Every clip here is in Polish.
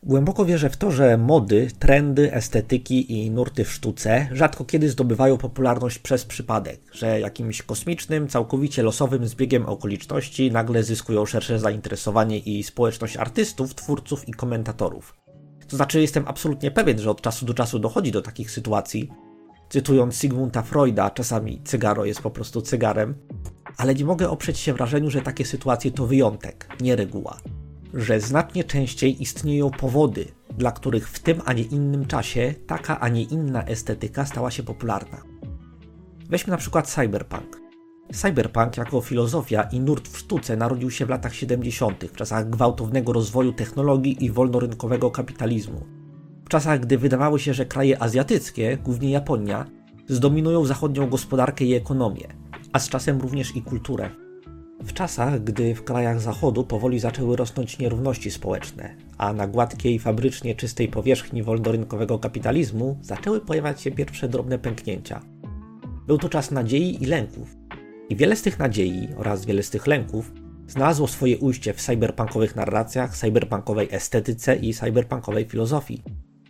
Głęboko wierzę w to, że mody, trendy, estetyki i nurty w sztuce rzadko kiedy zdobywają popularność przez przypadek, że jakimś kosmicznym, całkowicie losowym zbiegiem okoliczności nagle zyskują szersze zainteresowanie i społeczność artystów, twórców i komentatorów. To znaczy jestem absolutnie pewien, że od czasu do czasu dochodzi do takich sytuacji. Cytując Sigmunda Freuda, czasami cygaro jest po prostu cygarem, ale nie mogę oprzeć się wrażeniu, że takie sytuacje to wyjątek, nie reguła. Że znacznie częściej istnieją powody, dla których w tym, a nie innym czasie taka, a nie inna estetyka stała się popularna. Weźmy na przykład cyberpunk. Cyberpunk jako filozofia i nurt w sztuce narodził się w latach 70., w czasach gwałtownego rozwoju technologii i wolnorynkowego kapitalizmu. W czasach, gdy wydawało się, że kraje azjatyckie, głównie Japonia, zdominują zachodnią gospodarkę i ekonomię, a z czasem również i kulturę. W czasach, gdy w krajach zachodu powoli zaczęły rosnąć nierówności społeczne, a na gładkiej, fabrycznie czystej powierzchni wolnorynkowego kapitalizmu zaczęły pojawiać się pierwsze drobne pęknięcia. Był to czas nadziei i lęków. I wiele z tych nadziei oraz wiele z tych lęków znalazło swoje ujście w cyberpunkowych narracjach, cyberpunkowej estetyce i cyberpunkowej filozofii.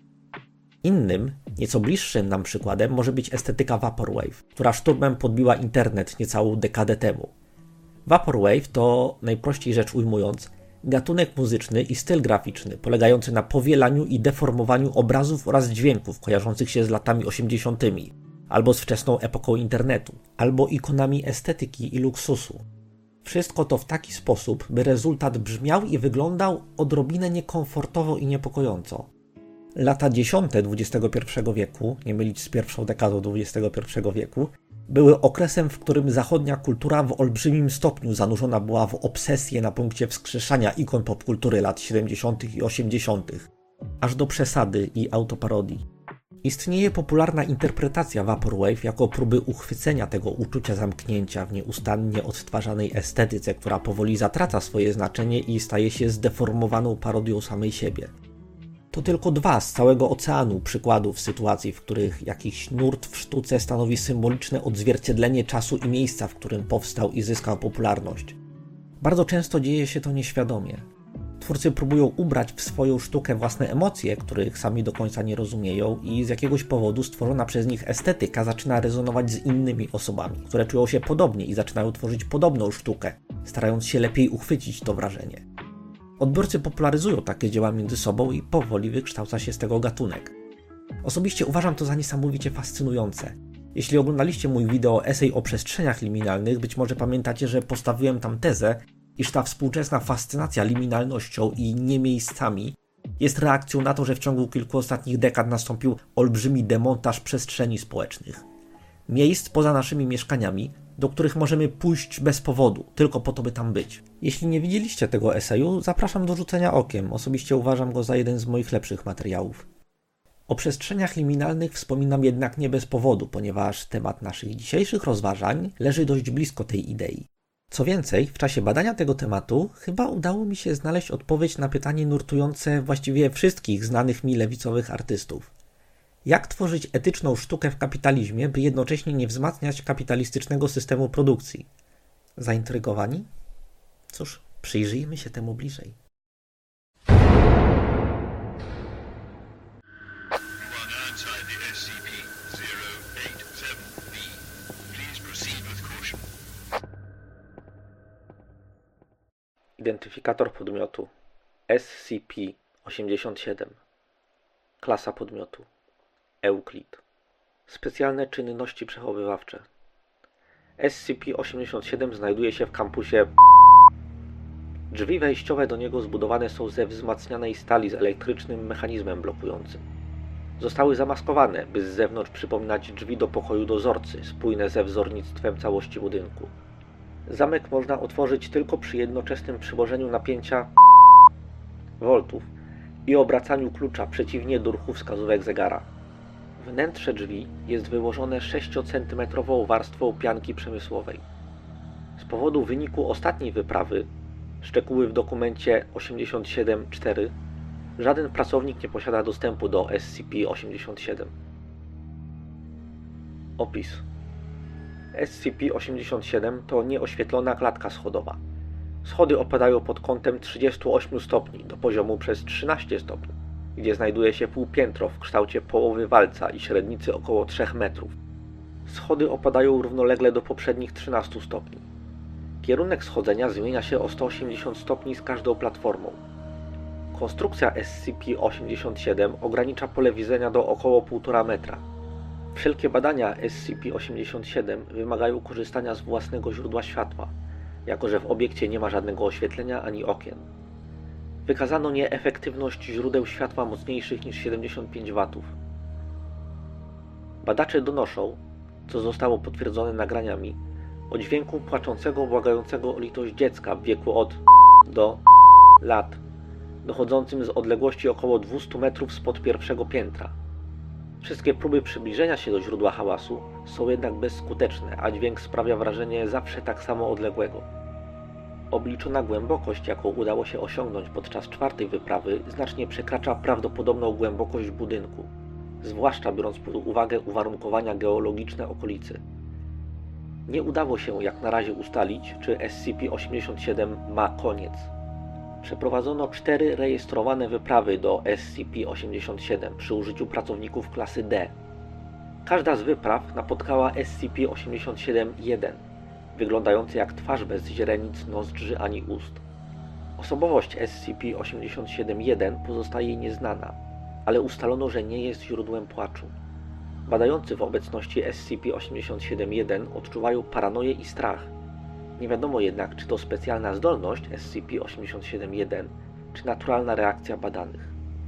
Innym, nieco bliższym nam przykładem może być estetyka Vaporwave, która szturmem podbiła internet niecałą dekadę temu. Vaporwave to, najprościej rzecz ujmując, gatunek muzyczny i styl graficzny polegający na powielaniu i deformowaniu obrazów oraz dźwięków kojarzących się z latami 80., albo z wczesną epoką internetu, albo ikonami estetyki i luksusu. Wszystko to w taki sposób, by rezultat brzmiał i wyglądał odrobinę niekomfortowo i niepokojąco. Lata 10. XXI wieku, nie mylić z pierwszą dekadą XXI wieku, były okresem, w którym zachodnia kultura w olbrzymim stopniu zanurzona była w obsesję na punkcie wskrzeszania ikon popkultury lat 70. i 80., aż do przesady i autoparodii. Istnieje popularna interpretacja Vaporwave jako próby uchwycenia tego uczucia zamknięcia w nieustannie odtwarzanej estetyce, która powoli zatraca swoje znaczenie i staje się zdeformowaną parodią samej siebie. To tylko dwa z całego oceanu przykładów sytuacji, w których jakiś nurt w sztuce stanowi symboliczne odzwierciedlenie czasu i miejsca, w którym powstał i zyskał popularność. Bardzo często dzieje się to nieświadomie. Twórcy próbują ubrać w swoją sztukę własne emocje, których sami do końca nie rozumieją i z jakiegoś powodu stworzona przez nich estetyka zaczyna rezonować z innymi osobami, które czują się podobnie i zaczynają tworzyć podobną sztukę, starając się lepiej uchwycić to wrażenie. Odbiorcy popularyzują takie dzieła między sobą i powoli wykształca się z tego gatunek. Osobiście uważam to za niesamowicie fascynujące. Jeśli oglądaliście mój wideo esej o przestrzeniach liminalnych, być może pamiętacie, że postawiłem tam tezę, iż ta współczesna fascynacja liminalnością i niemiejscami jest reakcją na to, że w ciągu kilku ostatnich dekad nastąpił olbrzymi demontaż przestrzeni społecznych. Miejsc poza naszymi mieszkaniami, do których możemy pójść bez powodu, tylko po to, by tam być. Jeśli nie widzieliście tego eseju, zapraszam do rzucenia okiem. Osobiście uważam go za jeden z moich lepszych materiałów. O przestrzeniach liminalnych wspominam jednak nie bez powodu, ponieważ temat naszych dzisiejszych rozważań leży dość blisko tej idei. Co więcej, w czasie badania tego tematu chyba udało mi się znaleźć odpowiedź na pytanie nurtujące właściwie wszystkich znanych mi lewicowych artystów. Jak tworzyć etyczną sztukę w kapitalizmie, by jednocześnie nie wzmacniać kapitalistycznego systemu produkcji? Zaintrygowani? Cóż, przyjrzyjmy się temu bliżej. Identyfikator podmiotu SCP-87. Klasa podmiotu Euklid. Specjalne czynności przechowywawcze. SCP-87 znajduje się w kampusie. Drzwi wejściowe do niego zbudowane są ze wzmacnianej stali z elektrycznym mechanizmem blokującym. Zostały zamaskowane, by z zewnątrz przypominać drzwi do pokoju dozorcy, spójne ze wzornictwem całości budynku. Zamek można otworzyć tylko przy jednoczesnym przyłożeniu napięcia voltów i obracaniu klucza przeciwnie do ruchu wskazówek zegara. Wnętrze drzwi jest wyłożone 6-centymetrową warstwą pianki przemysłowej. Z powodu wyniku ostatniej wyprawy, szczegóły w dokumencie 87.4, żaden pracownik nie posiada dostępu do SCP-87. Opis. SCP-87 to nieoświetlona klatka schodowa. Schody opadają pod kątem 38 stopni do poziomu przez 13 stopni. gdzie znajduje się półpiętro w kształcie połowy walca i średnicy około 3 metrów. Schody opadają równolegle do poprzednich 13 stopni. Kierunek schodzenia zmienia się o 180 stopni z każdą platformą. Konstrukcja SCP-87 ogranicza pole widzenia do około 1,5 metra. Wszelkie badania SCP-87 wymagają korzystania z własnego źródła światła, jako że w obiekcie nie ma żadnego oświetlenia ani okien. Wykazano nieefektywność źródeł światła mocniejszych niż 75 W. Badacze donoszą, co zostało potwierdzone nagraniami, o dźwięku płaczącego, błagającego o litość dziecka w wieku od do lat, dochodzącym z odległości około 200 metrów spod pierwszego piętra. Wszystkie próby przybliżenia się do źródła hałasu są jednak bezskuteczne, a dźwięk sprawia wrażenie zawsze tak samo odległego. Obliczona głębokość, jaką udało się osiągnąć podczas 4. wyprawy, znacznie przekracza prawdopodobną głębokość budynku, zwłaszcza biorąc pod uwagę uwarunkowania geologiczne okolicy. Nie udało się jak na razie ustalić, czy SCP-87 ma koniec. Przeprowadzono 4 rejestrowane wyprawy do SCP-87 przy użyciu pracowników klasy D. Każda z wypraw napotkała SCP-87-1, wyglądający jak twarz bez źrenic, nozdrzy ani ust. Osobowość SCP-87-1 pozostaje nieznana, ale ustalono, że nie jest źródłem płaczu. Badający w obecności SCP-87-1 odczuwają paranoję i strach. Nie wiadomo jednak, czy to specjalna zdolność SCP-87-1, czy naturalna reakcja badanych.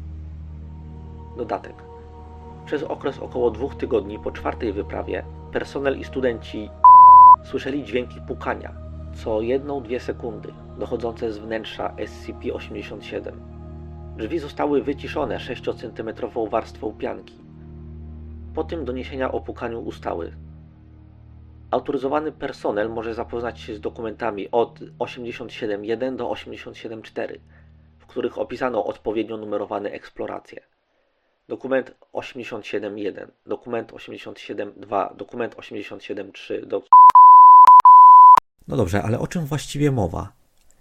Dodatek. Przez okres około 2 tygodni po 4. wyprawie personel i studenci słyszeli dźwięki pukania, co 1-2 sekundy, dochodzące z wnętrza SCP-87. Drzwi zostały wyciszone 6-centymetrową warstwą pianki. Po tym doniesienia o pukaniu ustały. Autoryzowany personel może zapoznać się z dokumentami od 87.1 do 87.4, w których opisano odpowiednio numerowane eksploracje. Dokument 87.1, dokument 87.2, dokument 87.3 No dobrze, ale o czym właściwie mowa?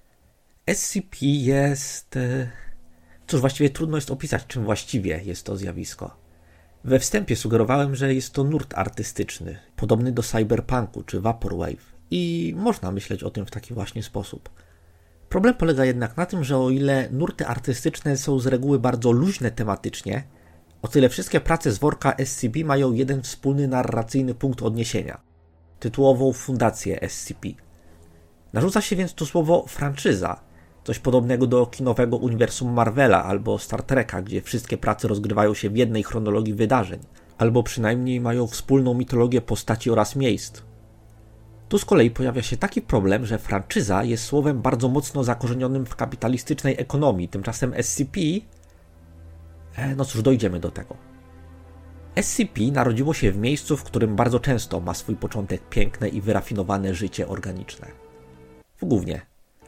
SCP jest... Cóż, właściwie trudno jest opisać, czym właściwie jest to zjawisko. We wstępie sugerowałem, że jest to nurt artystyczny, podobny do cyberpunku czy vaporwave i można myśleć o tym w taki właśnie sposób. Problem polega jednak na tym, że o ile nurty artystyczne są z reguły bardzo luźne tematycznie, o tyle wszystkie prace z worka SCP mają jeden wspólny narracyjny punkt odniesienia – tytułową fundację SCP. Narzuca się więc tu słowo franczyza, coś podobnego do kinowego uniwersum Marvela albo Star Treka, gdzie wszystkie prace rozgrywają się w jednej chronologii wydarzeń, albo przynajmniej mają wspólną mitologię postaci oraz miejsc. Tu z kolei pojawia się taki problem, że franczyza jest słowem bardzo mocno zakorzenionym w kapitalistycznej ekonomii, tymczasem SCP... No cóż, dojdziemy do tego. SCP narodziło się w miejscu, w którym bardzo często ma swój początek piękne i wyrafinowane życie organiczne. W Gównie.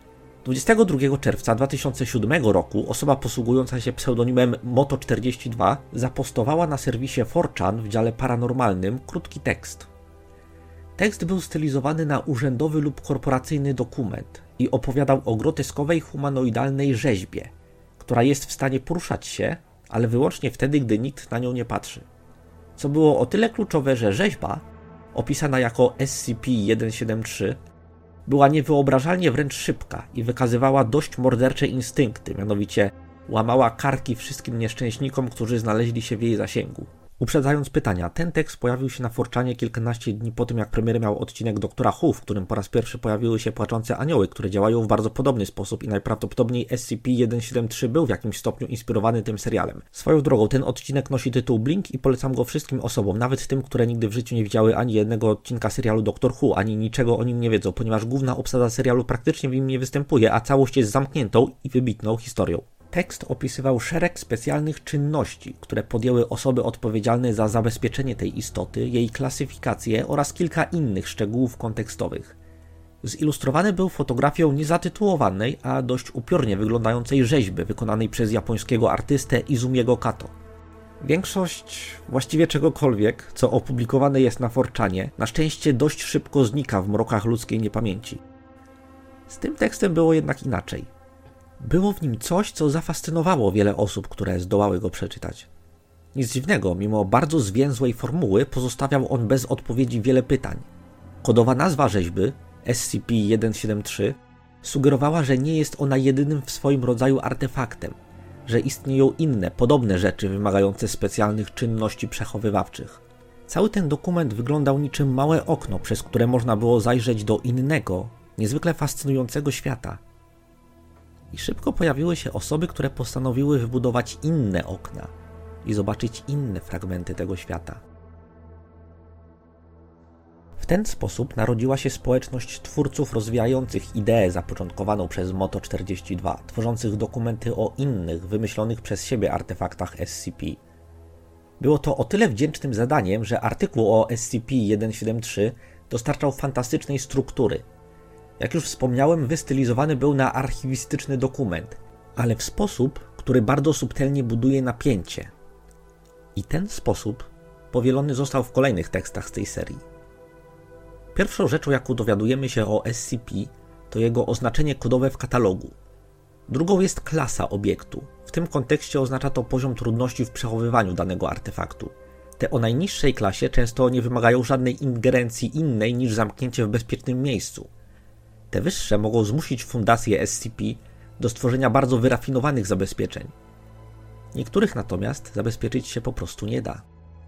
22 czerwca 2007 roku osoba posługująca się pseudonimem Moto42 zapostowała na serwisie 4chan w dziale paranormalnym krótki tekst. Tekst był stylizowany na urzędowy lub korporacyjny dokument i opowiadał o groteskowej humanoidalnej rzeźbie, która jest w stanie poruszać się, ale wyłącznie wtedy, gdy nikt na nią nie patrzy. Co było o tyle kluczowe, że rzeźba, opisana jako SCP-173, była niewyobrażalnie wręcz szybka i wykazywała dość mordercze instynkty, mianowicie łamała karki wszystkim nieszczęśnikom, którzy znaleźli się w jej zasięgu. Uprzedzając pytania, ten tekst pojawił się na 4chanie kilkanaście dni po tym, jak premierę miał odcinek Doktora Who, w którym po raz pierwszy pojawiły się płaczące anioły, które działają w bardzo podobny sposób i najprawdopodobniej SCP-173 był w jakimś stopniu inspirowany tym serialem. Swoją drogą, ten odcinek nosi tytuł Blink i polecam go wszystkim osobom, nawet tym, które nigdy w życiu nie widziały ani jednego odcinka serialu Doktor Who, ani niczego o nim nie wiedzą, ponieważ główna obsada serialu praktycznie w nim nie występuje, a całość jest zamkniętą i wybitną historią. Tekst opisywał szereg specjalnych czynności, które podjęły osoby odpowiedzialne za zabezpieczenie tej istoty, jej klasyfikację oraz kilka innych szczegółów kontekstowych. Zilustrowany był fotografią niezatytułowanej, a dość upiornie wyglądającej rzeźby wykonanej przez japońskiego artystę Izumiego Kato. Większość właściwie czegokolwiek, co opublikowane jest na 4chanie, na szczęście dość szybko znika w mrokach ludzkiej niepamięci. Z tym tekstem było jednak inaczej. Było w nim coś, co zafascynowało wiele osób, które zdołały go przeczytać. Nic dziwnego, mimo bardzo zwięzłej formuły pozostawiał on bez odpowiedzi wiele pytań. Kodowa nazwa rzeźby, SCP-173, sugerowała, że nie jest ona jedynym w swoim rodzaju artefaktem, że istnieją inne, podobne rzeczy wymagające specjalnych czynności przechowywawczych. Cały ten dokument wyglądał niczym małe okno, przez które można było zajrzeć do innego, niezwykle fascynującego świata. I szybko pojawiły się osoby, które postanowiły wybudować inne okna i zobaczyć inne fragmenty tego świata. W ten sposób narodziła się społeczność twórców rozwijających ideę zapoczątkowaną przez Moto42, tworzących dokumenty o innych, wymyślonych przez siebie artefaktach SCP. Było to o tyle wdzięcznym zadaniem, że artykuł o SCP-173 dostarczał fantastycznej struktury. Jak już wspomniałem, wystylizowany był na archiwistyczny dokument, ale w sposób, który bardzo subtelnie buduje napięcie. I ten sposób powielony został w kolejnych tekstach z tej serii. Pierwszą rzeczą, jaką dowiadujemy się o SCP, to jego oznaczenie kodowe w katalogu. Drugą jest klasa obiektu. W tym kontekście oznacza to poziom trudności w przechowywaniu danego artefaktu. Te o najniższej klasie często nie wymagają żadnej ingerencji innej niż zamknięcie w bezpiecznym miejscu. Te wyższe mogą zmusić fundację SCP do stworzenia bardzo wyrafinowanych zabezpieczeń. Niektórych natomiast zabezpieczyć się po prostu nie da.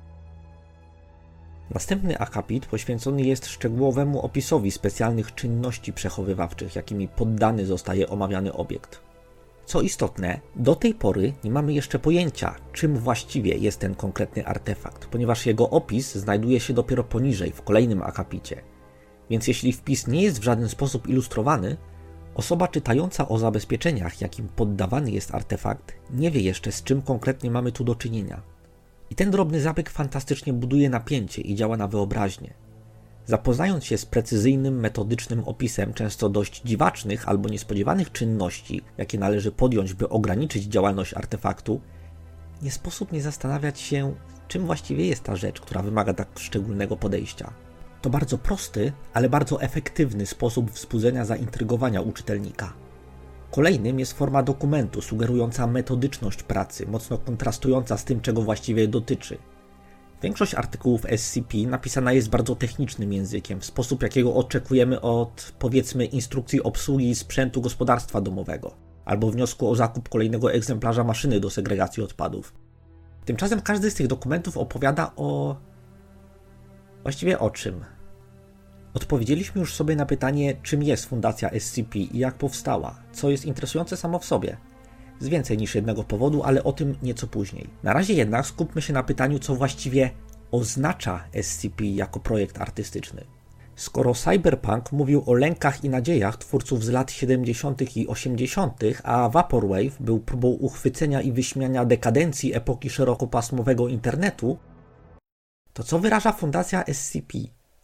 Następny akapit poświęcony jest szczegółowemu opisowi specjalnych czynności przechowywawczych, jakimi poddany zostaje omawiany obiekt. Co istotne, do tej pory nie mamy jeszcze pojęcia, czym właściwie jest ten konkretny artefakt, ponieważ jego opis znajduje się dopiero poniżej, w kolejnym akapicie. Więc jeśli wpis nie jest w żaden sposób ilustrowany, osoba czytająca o zabezpieczeniach, jakim poddawany jest artefakt, nie wie jeszcze, z czym konkretnie mamy tu do czynienia. I ten drobny zabieg fantastycznie buduje napięcie i działa na wyobraźnię. Zapoznając się z precyzyjnym, metodycznym opisem często dość dziwacznych albo niespodziewanych czynności, jakie należy podjąć, by ograniczyć działalność artefaktu, nie sposób nie zastanawiać się, czym właściwie jest ta rzecz, która wymaga tak szczególnego podejścia. To bardzo prosty, ale bardzo efektywny sposób wzbudzenia zaintrygowania u czytelnika. Kolejnym jest forma dokumentu sugerująca metodyczność pracy, mocno kontrastująca z tym, czego właściwie dotyczy. Większość artykułów SCP napisana jest bardzo technicznym językiem, w sposób jakiego oczekujemy od, powiedzmy, instrukcji obsługi sprzętu gospodarstwa domowego, albo wniosku o zakup kolejnego egzemplarza maszyny do segregacji odpadów. Tymczasem każdy z tych dokumentów opowiada o... Właściwie o czym? Odpowiedzieliśmy już sobie na pytanie, czym jest Fundacja SCP i jak powstała, co jest interesujące samo w sobie. Z więcej niż jednego powodu, ale o tym nieco później. Na razie jednak skupmy się na pytaniu, co właściwie oznacza SCP jako projekt artystyczny. Skoro Cyberpunk mówił o lękach i nadziejach twórców z lat 70. i 80., a Vaporwave był próbą uchwycenia i wyśmiania dekadencji epoki szerokopasmowego internetu, to co wyraża Fundacja SCP?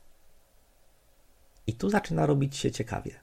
I tu zaczyna robić się ciekawie.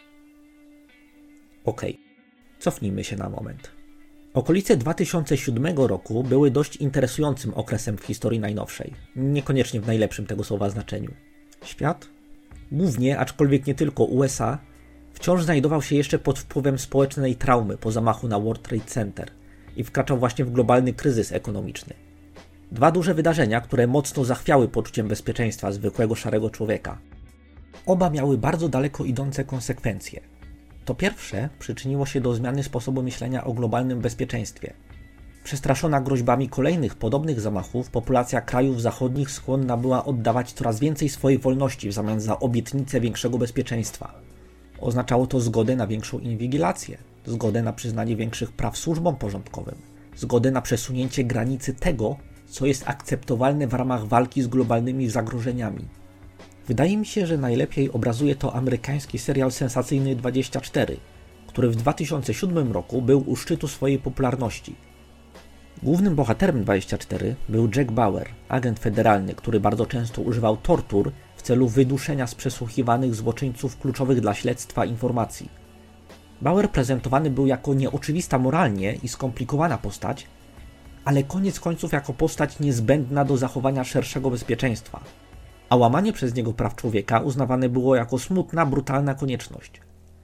Okej, cofnijmy się na moment. Okolice 2007 roku były dość interesującym okresem w historii najnowszej. Niekoniecznie w najlepszym tego słowa znaczeniu. Świat, głównie, aczkolwiek nie tylko USA, wciąż znajdował się jeszcze pod wpływem społecznej traumy po zamachu na World Trade Center i wkraczał właśnie w globalny kryzys ekonomiczny. Dwa duże wydarzenia, które mocno zachwiały poczuciem bezpieczeństwa zwykłego szarego człowieka. Oba miały bardzo daleko idące konsekwencje. To pierwsze przyczyniło się do zmiany sposobu myślenia o globalnym bezpieczeństwie. Przestraszona groźbami kolejnych podobnych zamachów, populacja krajów zachodnich skłonna była oddawać coraz więcej swojej wolności w zamian za obietnicę większego bezpieczeństwa. Oznaczało to zgodę na większą inwigilację, zgodę na przyznanie większych praw służbom porządkowym, zgodę na przesunięcie granicy tego, co jest akceptowalne w ramach walki z globalnymi zagrożeniami. Wydaje mi się, że najlepiej obrazuje to amerykański serial sensacyjny 24, który w 2007 roku był u szczytu swojej popularności. Głównym bohaterem 24 był Jack Bauer, agent federalny, który bardzo często używał tortur w celu wyduszenia z przesłuchiwanych złoczyńców kluczowych dla śledztwa informacji. Bauer prezentowany był jako nieoczywista moralnie i skomplikowana postać, ale koniec końców jako postać niezbędna do zachowania szerszego bezpieczeństwa, a łamanie przez niego praw człowieka uznawane było jako smutna, brutalna konieczność.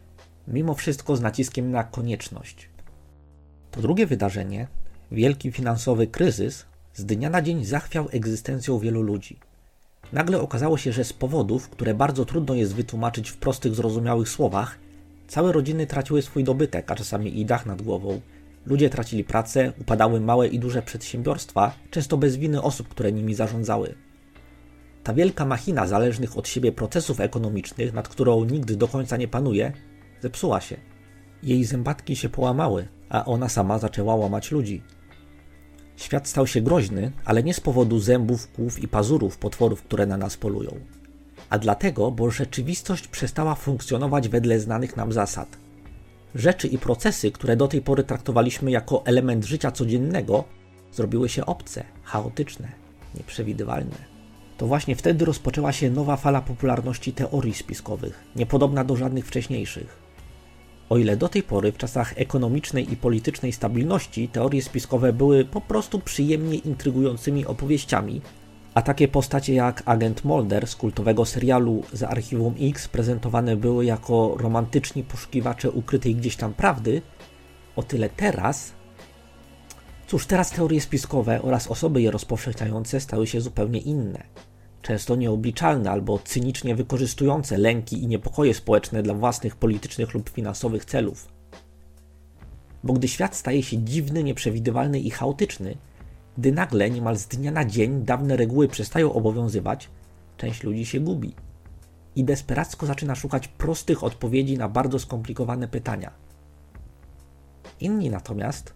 mimo wszystko z naciskiem na konieczność. To drugie wydarzenie, wielki finansowy kryzys, z dnia na dzień zachwiał egzystencją wielu ludzi. Nagle okazało się, że z powodów, które bardzo trudno jest wytłumaczyć w prostych, zrozumiałych słowach, całe rodziny traciły swój dobytek, a czasami i dach nad głową. Ludzie tracili pracę, upadały małe i duże przedsiębiorstwa, często bez winy osób, które nimi zarządzały. Ta wielka machina zależnych od siebie procesów ekonomicznych, nad którą nikt do końca nie panuje, zepsuła się. Jej zębatki się połamały, a ona sama zaczęła łamać ludzi. Świat stał się groźny, ale nie z powodu zębów, kłów i pazurów potworów, które na nas polują. A dlatego, bo rzeczywistość przestała funkcjonować wedle znanych nam zasad. Rzeczy i procesy, które do tej pory traktowaliśmy jako element życia codziennego, zrobiły się obce, chaotyczne, nieprzewidywalne. To właśnie wtedy rozpoczęła się nowa fala popularności teorii spiskowych, niepodobna do żadnych wcześniejszych. O ile do tej pory w czasach ekonomicznej i politycznej stabilności teorie spiskowe były po prostu przyjemnie intrygującymi opowieściami, a takie postacie jak agent Mulder z kultowego serialu z Archiwum X prezentowane były jako romantyczni poszukiwacze ukrytej gdzieś tam prawdy, o tyle teraz... Cóż, teraz teorie spiskowe oraz osoby je rozpowszechniające stały się zupełnie inne. Często nieobliczalne albo cynicznie wykorzystujące lęki i niepokoje społeczne dla własnych politycznych lub finansowych celów. Bo gdy świat staje się dziwny, nieprzewidywalny i chaotyczny, gdy nagle niemal z dnia na dzień dawne reguły przestają obowiązywać, część ludzi się gubi i desperacko zaczyna szukać prostych odpowiedzi na bardzo skomplikowane pytania. Inni natomiast,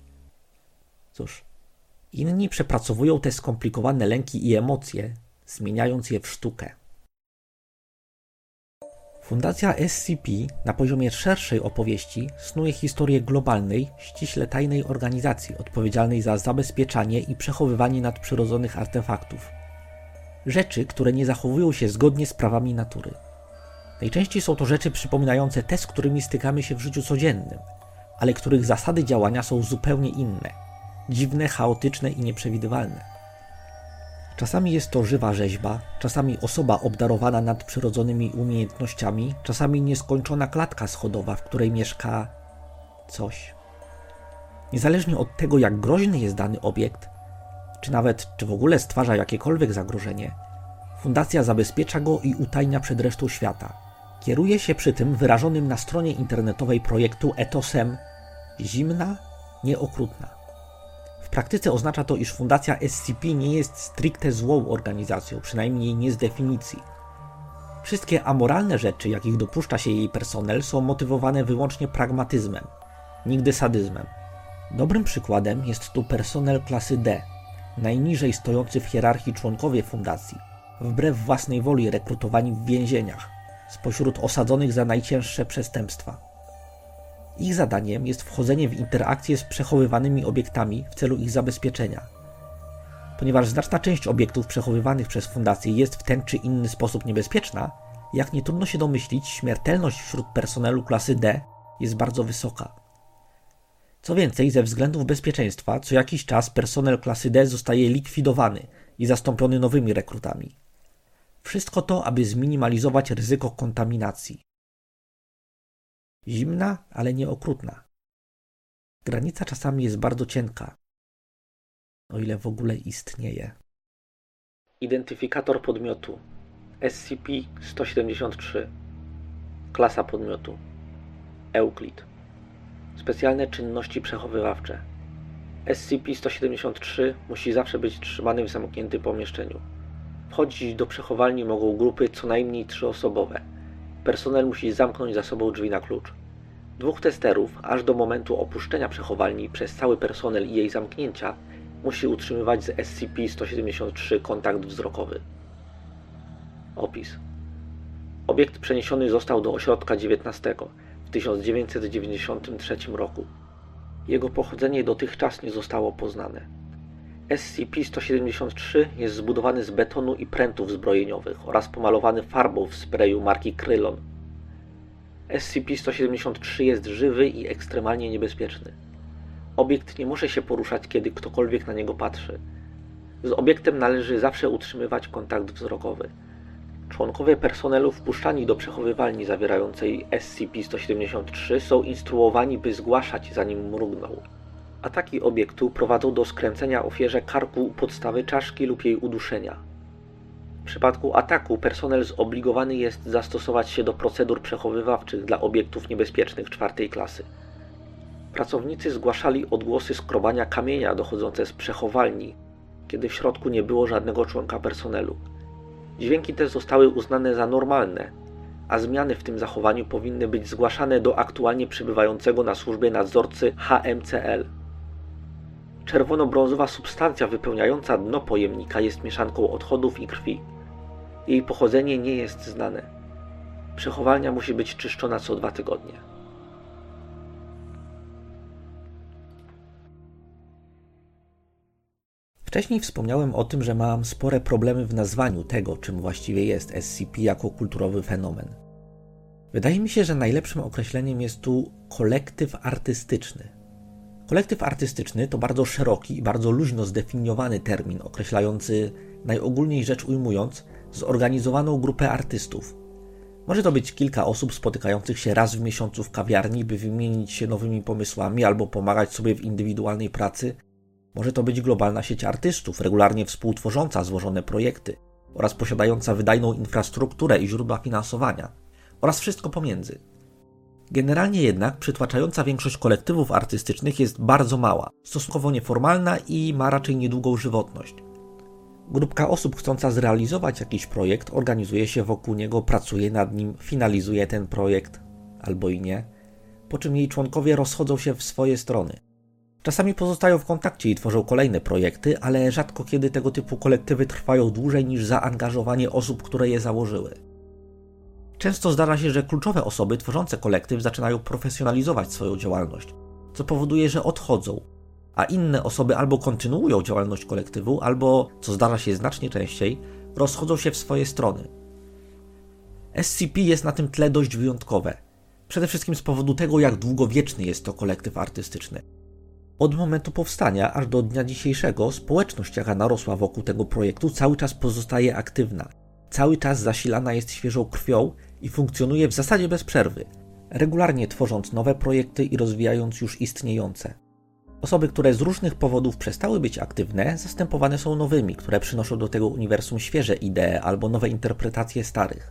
inni przepracowują te skomplikowane lęki i emocje, zmieniając je w sztukę. Fundacja SCP na poziomie szerszej opowieści snuje historię globalnej, ściśle tajnej organizacji odpowiedzialnej za zabezpieczanie i przechowywanie nadprzyrodzonych artefaktów. Rzeczy, które nie zachowują się zgodnie z prawami natury. Najczęściej są to rzeczy przypominające te, z którymi stykamy się w życiu codziennym, ale których zasady działania są zupełnie inne, dziwne, chaotyczne i nieprzewidywalne. Czasami jest to żywa rzeźba, czasami osoba obdarowana nadprzyrodzonymi umiejętnościami, czasami nieskończona klatka schodowa, w której mieszka coś. Niezależnie od tego, jak groźny jest dany obiekt, czy w ogóle stwarza jakiekolwiek zagrożenie, fundacja zabezpiecza go i utajnia przed resztą świata. Kieruje się przy tym wyrażonym na stronie internetowej projektu etosem zimna, nieokrutna. W praktyce oznacza to, iż Fundacja SCP nie jest stricte złą organizacją, przynajmniej nie z definicji. Wszystkie amoralne rzeczy, jakich dopuszcza się jej personel, są motywowane wyłącznie pragmatyzmem, nigdy sadyzmem. Dobrym przykładem jest tu personel klasy D, najniżej stojący w hierarchii członkowie fundacji, wbrew własnej woli rekrutowani w więzieniach, spośród osadzonych za najcięższe przestępstwa. Ich zadaniem jest wchodzenie w interakcję z przechowywanymi obiektami w celu ich zabezpieczenia. Ponieważ znaczna część obiektów przechowywanych przez fundację jest w ten czy inny sposób niebezpieczna, jak nie trudno się domyślić, śmiertelność wśród personelu klasy D jest bardzo wysoka. Co więcej, ze względów bezpieczeństwa co jakiś czas personel klasy D zostaje likwidowany i zastąpiony nowymi rekrutami. Wszystko to, aby zminimalizować ryzyko kontaminacji. Zimna, ale nie okrutna. Granica czasami jest bardzo cienka, o ile w ogóle istnieje. Identyfikator podmiotu SCP-173. Klasa podmiotu Euclid. Specjalne czynności przechowywawcze. SCP-173 musi zawsze być trzymany w zamkniętym pomieszczeniu. Wchodzić do przechowalni mogą grupy co najmniej 3-osobowe. Personel musi zamknąć za sobą drzwi na klucz. 2 testerów, aż do momentu opuszczenia przechowalni przez cały personel i jej zamknięcia, musi utrzymywać z SCP-173 kontakt wzrokowy. Opis. Obiekt przeniesiony został do ośrodka 19 w 1993 roku. Jego pochodzenie dotychczas nie zostało poznane. SCP-173 jest zbudowany z betonu i prętów zbrojeniowych oraz pomalowany farbą w sprayu marki Krylon. SCP-173 jest żywy i ekstremalnie niebezpieczny. Obiekt nie może się poruszać, kiedy ktokolwiek na niego patrzy. Z obiektem należy zawsze utrzymywać kontakt wzrokowy. Członkowie personelu wpuszczani do przechowywalni zawierającej SCP-173 są instruowani, by zgłaszać, zanim mrugnął. Ataki obiektu prowadzą do skręcenia ofierze karku u podstawy czaszki lub jej uduszenia. W przypadku ataku personel zobligowany jest zastosować się do procedur przechowywawczych dla obiektów niebezpiecznych 4. klasy. Pracownicy zgłaszali odgłosy skrobania kamienia dochodzące z przechowalni, kiedy w środku nie było żadnego członka personelu. Dźwięki te zostały uznane za normalne, a zmiany w tym zachowaniu powinny być zgłaszane do aktualnie przebywającego na służbie nadzorcy HMCL. Czerwono-brązowa substancja wypełniająca dno pojemnika jest mieszanką odchodów i krwi. Jej pochodzenie nie jest znane. Przechowalnia musi być czyszczona co 2 tygodnie. Wcześniej wspomniałem o tym, że mam spore problemy w nazwaniu tego, czym właściwie jest SCP jako kulturowy fenomen. Wydaje mi się, że najlepszym określeniem jest tu kolektyw artystyczny. Kolektyw artystyczny to bardzo szeroki i bardzo luźno zdefiniowany termin określający, najogólniej rzecz ujmując, zorganizowaną grupę artystów. Może to być kilka osób spotykających się raz w miesiącu w kawiarni, by wymienić się nowymi pomysłami albo pomagać sobie w indywidualnej pracy. Może to być globalna sieć artystów, regularnie współtworząca złożone projekty oraz posiadająca wydajną infrastrukturę i źródła finansowania oraz wszystko pomiędzy. Generalnie jednak przytłaczająca większość kolektywów artystycznych jest bardzo mała, stosunkowo nieformalna i ma raczej niedługą żywotność. Grupka osób chcąca zrealizować jakiś projekt organizuje się wokół niego, pracuje nad nim, finalizuje ten projekt, albo i nie, po czym jej członkowie rozchodzą się w swoje strony. Czasami pozostają w kontakcie i tworzą kolejne projekty, ale rzadko kiedy tego typu kolektywy trwają dłużej niż zaangażowanie osób, które je założyły. Często zdarza się, że kluczowe osoby tworzące kolektyw zaczynają profesjonalizować swoją działalność, co powoduje, że odchodzą, a inne osoby albo kontynuują działalność kolektywu, albo, co zdarza się znacznie częściej, rozchodzą się w swoje strony. SCP jest na tym tle dość wyjątkowe, przede wszystkim z powodu tego, jak długowieczny jest to kolektyw artystyczny. Od momentu powstania aż do dnia dzisiejszego społeczność, jaka narosła wokół tego projektu, cały czas pozostaje aktywna. Cały czas zasilana jest świeżą krwią i funkcjonuje w zasadzie bez przerwy, regularnie tworząc nowe projekty i rozwijając już istniejące. Osoby, które z różnych powodów przestały być aktywne, zastępowane są nowymi, które przynoszą do tego uniwersum świeże idee albo nowe interpretacje starych.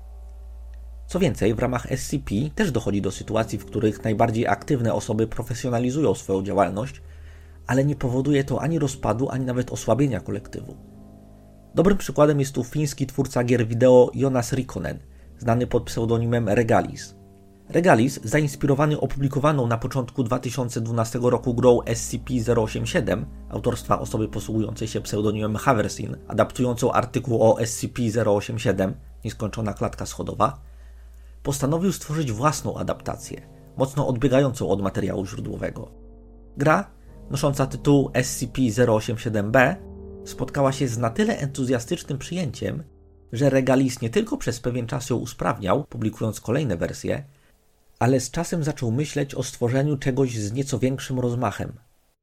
Co więcej, w ramach SCP też dochodzi do sytuacji, w których najbardziej aktywne osoby profesjonalizują swoją działalność, ale nie powoduje to ani rozpadu, ani nawet osłabienia kolektywu. Dobrym przykładem jest tu fiński twórca gier wideo Jonas Rikkonen, znany pod pseudonimem Regalis. Regalis, zainspirowany opublikowaną na początku 2012 roku grą SCP-087, autorstwa osoby posługującej się pseudonimem Haversin, adaptującą artykuł o SCP-087, nieskończona klatka schodowa, postanowił stworzyć własną adaptację, mocno odbiegającą od materiału źródłowego. Gra, nosząca tytuł SCP-087-B, spotkała się z na tyle entuzjastycznym przyjęciem, że Regalis nie tylko przez pewien czas ją usprawniał, publikując kolejne wersje, ale z czasem zaczął myśleć o stworzeniu czegoś z nieco większym rozmachem.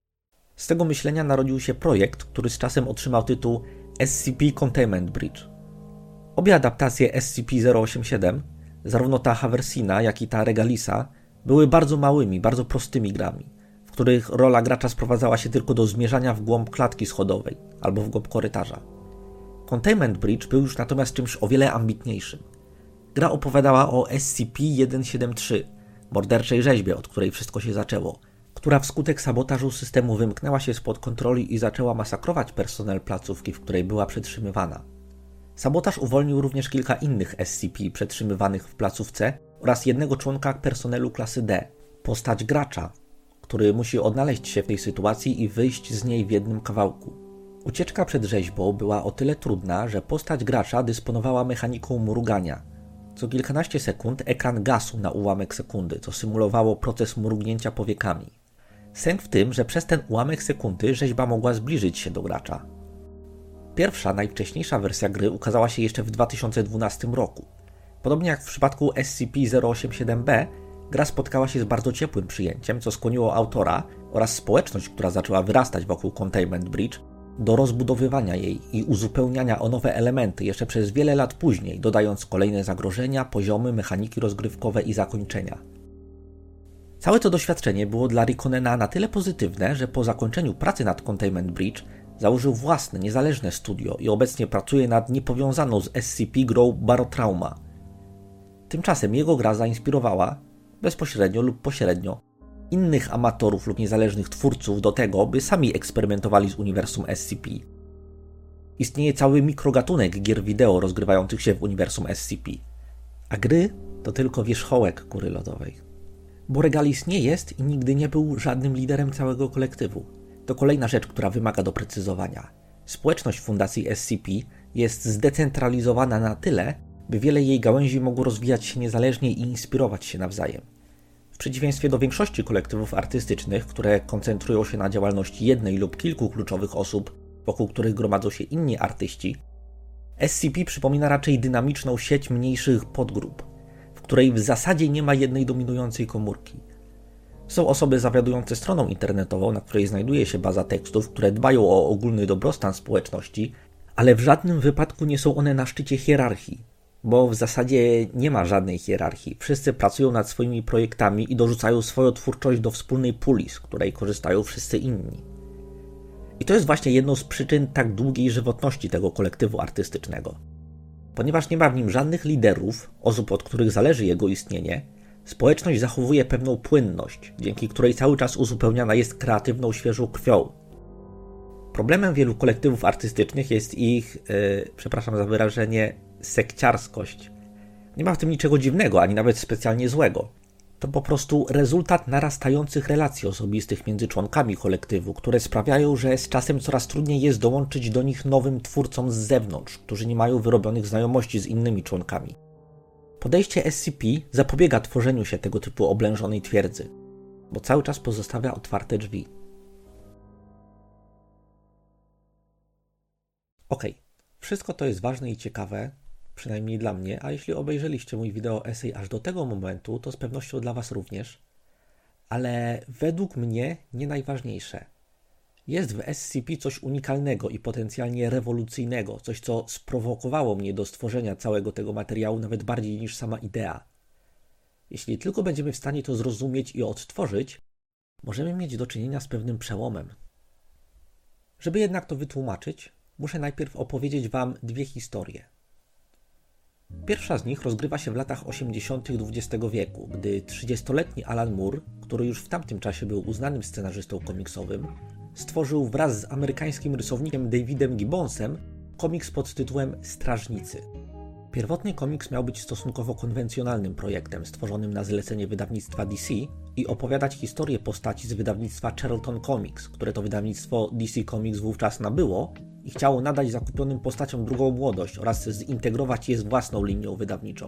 Z tego myślenia narodził się projekt, który z czasem otrzymał tytuł SCP Containment Breach. Obie adaptacje SCP-087, zarówno ta Haversina, jak i ta Regalisa, były bardzo małymi, bardzo prostymi grami, w których rola gracza sprowadzała się tylko do zmierzania w głąb klatki schodowej albo w głąb korytarza. Containment Breach był już natomiast czymś o wiele ambitniejszym. Gra opowiadała o SCP-173, morderczej rzeźbie, od której wszystko się zaczęło, która wskutek sabotażu systemu wymknęła się spod kontroli i zaczęła masakrować personel placówki, w której była przetrzymywana. Sabotaż uwolnił również kilka innych SCP przetrzymywanych w placówce oraz jednego członka personelu klasy D, postać gracza, który musi odnaleźć się w tej sytuacji i wyjść z niej w jednym kawałku. Ucieczka przed rzeźbą była o tyle trudna, że postać gracza dysponowała mechaniką mrugania. Co kilkanaście sekund ekran gasł na ułamek sekundy, co symulowało proces mrugnięcia powiekami. Sęk w tym, że przez ten ułamek sekundy rzeźba mogła zbliżyć się do gracza. Pierwsza, najwcześniejsza wersja gry ukazała się jeszcze w 2012 roku. Podobnie jak w przypadku SCP-087-B, gra spotkała się z bardzo ciepłym przyjęciem, co skłoniło autora oraz społeczność, która zaczęła wyrastać wokół Containment Breach, do rozbudowywania jej i uzupełniania o nowe elementy jeszcze przez wiele lat później, dodając kolejne zagrożenia, poziomy, mechaniki rozgrywkowe i zakończenia. Całe to doświadczenie było dla Räikkönena na tyle pozytywne, że po zakończeniu pracy nad Containment Breach założył własne, niezależne studio i obecnie pracuje nad niepowiązaną z SCP grą Barotrauma. Tymczasem jego gra zainspirowała, bezpośrednio lub pośrednio, innych amatorów lub niezależnych twórców do tego, by sami eksperymentowali z uniwersum SCP. Istnieje cały mikrogatunek gier wideo rozgrywających się w uniwersum SCP, a gry to tylko wierzchołek góry lodowej. Bo Regalis nie jest i nigdy nie był żadnym liderem całego kolektywu. To kolejna rzecz, która wymaga doprecyzowania. Społeczność Fundacji SCP jest zdecentralizowana na tyle, by wiele jej gałęzi mogło rozwijać się niezależnie i inspirować się nawzajem. W przeciwieństwie do większości kolektywów artystycznych, które koncentrują się na działalności jednej lub kilku kluczowych osób, wokół których gromadzą się inni artyści, SCP przypomina raczej dynamiczną sieć mniejszych podgrup, w której w zasadzie nie ma jednej dominującej komórki. Są osoby zawiadujące stroną internetową, na której znajduje się baza tekstów, które dbają o ogólny dobrostan społeczności, ale w żadnym wypadku nie są one na szczycie hierarchii, bo w zasadzie nie ma żadnej hierarchii. Wszyscy pracują nad swoimi projektami i dorzucają swoją twórczość do wspólnej puli, z której korzystają wszyscy inni. I to jest właśnie jedną z przyczyn tak długiej żywotności tego kolektywu artystycznego. Ponieważ nie ma w nim żadnych liderów, osób, od których zależy jego istnienie, społeczność zachowuje pewną płynność, dzięki której cały czas uzupełniana jest kreatywną, świeżą krwią. Problemem wielu kolektywów artystycznych jest ich, przepraszam za wyrażenie, sekciarskość. Nie ma w tym niczego dziwnego, ani nawet specjalnie złego. To po prostu rezultat narastających relacji osobistych między członkami kolektywu, które sprawiają, że z czasem coraz trudniej jest dołączyć do nich nowym twórcom z zewnątrz, którzy nie mają wyrobionych znajomości z innymi członkami. Podejście SCP zapobiega tworzeniu się tego typu oblężonej twierdzy, bo cały czas pozostawia otwarte drzwi. Okej, wszystko to jest ważne i ciekawe, przynajmniej dla mnie, a jeśli obejrzeliście mój wideo esej aż do tego momentu, to z pewnością dla Was również, ale według mnie nie najważniejsze. Jest w SCP coś unikalnego i potencjalnie rewolucyjnego, coś co sprowokowało mnie do stworzenia całego tego materiału nawet bardziej niż sama idea. Jeśli tylko będziemy w stanie to zrozumieć i odtworzyć, możemy mieć do czynienia z pewnym przełomem. Żeby jednak to wytłumaczyć, muszę najpierw opowiedzieć Wam dwie historie. Pierwsza z nich rozgrywa się w latach 80. XX wieku, gdy 30-letni Alan Moore, który już w tamtym czasie był uznanym scenarzystą komiksowym, stworzył wraz z amerykańskim rysownikiem Davidem Gibbonsem komiks pod tytułem Strażnicy. Pierwotnie komiks miał być stosunkowo konwencjonalnym projektem stworzonym na zlecenie wydawnictwa DC i opowiadać historię postaci z wydawnictwa Charlton Comics, które to wydawnictwo DC Comics wówczas nabyło i chciało nadać zakupionym postaciom drugą młodość oraz zintegrować je z własną linią wydawniczą.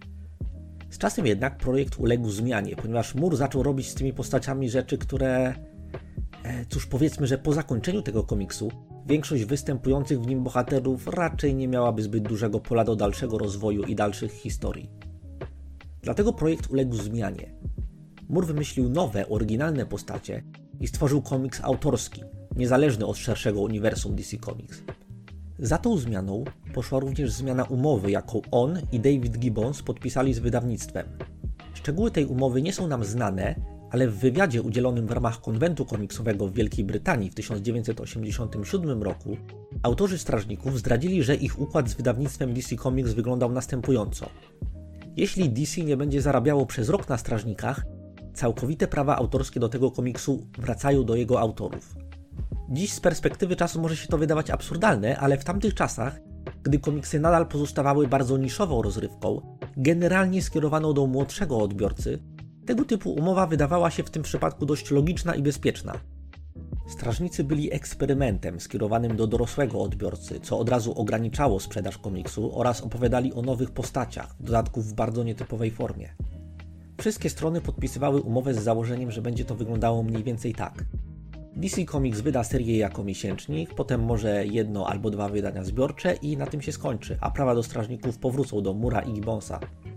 Z czasem jednak projekt uległ zmianie, ponieważ Moore zaczął robić z tymi postaciami rzeczy, które... Cóż, powiedzmy, że po zakończeniu tego komiksu większość występujących w nim bohaterów raczej nie miałaby zbyt dużego pola do dalszego rozwoju i dalszych historii. Dlatego projekt uległ zmianie. Moore wymyślił nowe, oryginalne postacie i stworzył komiks autorski, niezależny od szerszego uniwersum DC Comics. Za tą zmianą poszła również zmiana umowy, jaką on i David Gibbons podpisali z wydawnictwem. Szczegóły tej umowy nie są nam znane, ale w wywiadzie udzielonym w ramach konwentu komiksowego w Wielkiej Brytanii w 1987 roku autorzy Strażników zdradzili, że ich układ z wydawnictwem DC Comics wyglądał następująco. Jeśli DC nie będzie zarabiało przez rok na Strażnikach, całkowite prawa autorskie do tego komiksu wracają do jego autorów. Dziś z perspektywy czasu może się to wydawać absurdalne, ale w tamtych czasach, gdy komiksy nadal pozostawały bardzo niszową rozrywką, generalnie skierowaną do młodszego odbiorcy, tego typu umowa wydawała się w tym przypadku dość logiczna i bezpieczna. Strażnicy byli eksperymentem skierowanym do dorosłego odbiorcy, co od razu ograniczało sprzedaż komiksu oraz opowiadali o nowych postaciach, w dodatku w bardzo nietypowej formie. Wszystkie strony podpisywały umowę z założeniem, że będzie to wyglądało mniej więcej tak. DC Comics wyda serię jako miesięcznik, potem może 1 albo 2 wydania zbiorcze i na tym się skończy, a prawa do Strażników powrócą do Moore'a i Gibbonsa.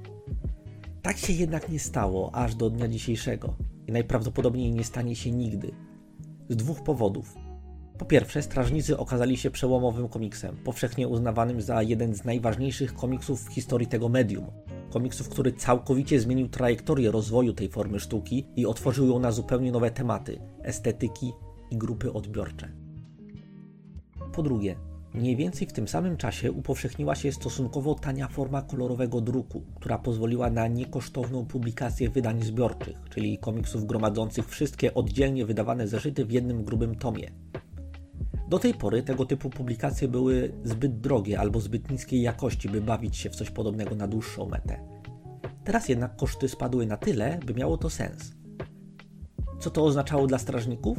Tak się jednak nie stało aż do dnia dzisiejszego i najprawdopodobniej nie stanie się nigdy. Z 2 powodów. Po pierwsze, Strażnicy okazali się przełomowym komiksem, powszechnie uznawanym za jeden z najważniejszych komiksów w historii tego medium. Komiksów, który całkowicie zmienił trajektorię rozwoju tej formy sztuki i otworzył ją na zupełnie nowe tematy, estetyki i grupy odbiorcze. Po drugie, mniej więcej w tym samym czasie upowszechniła się stosunkowo tania forma kolorowego druku, która pozwoliła na niekosztowną publikację wydań zbiorczych, czyli komiksów gromadzących wszystkie oddzielnie wydawane zeszyty w jednym grubym tomie. Do tej pory tego typu publikacje były zbyt drogie albo zbyt niskiej jakości, by bawić się w coś podobnego na dłuższą metę. Teraz jednak koszty spadły na tyle, by miało to sens. Co to oznaczało dla strażników?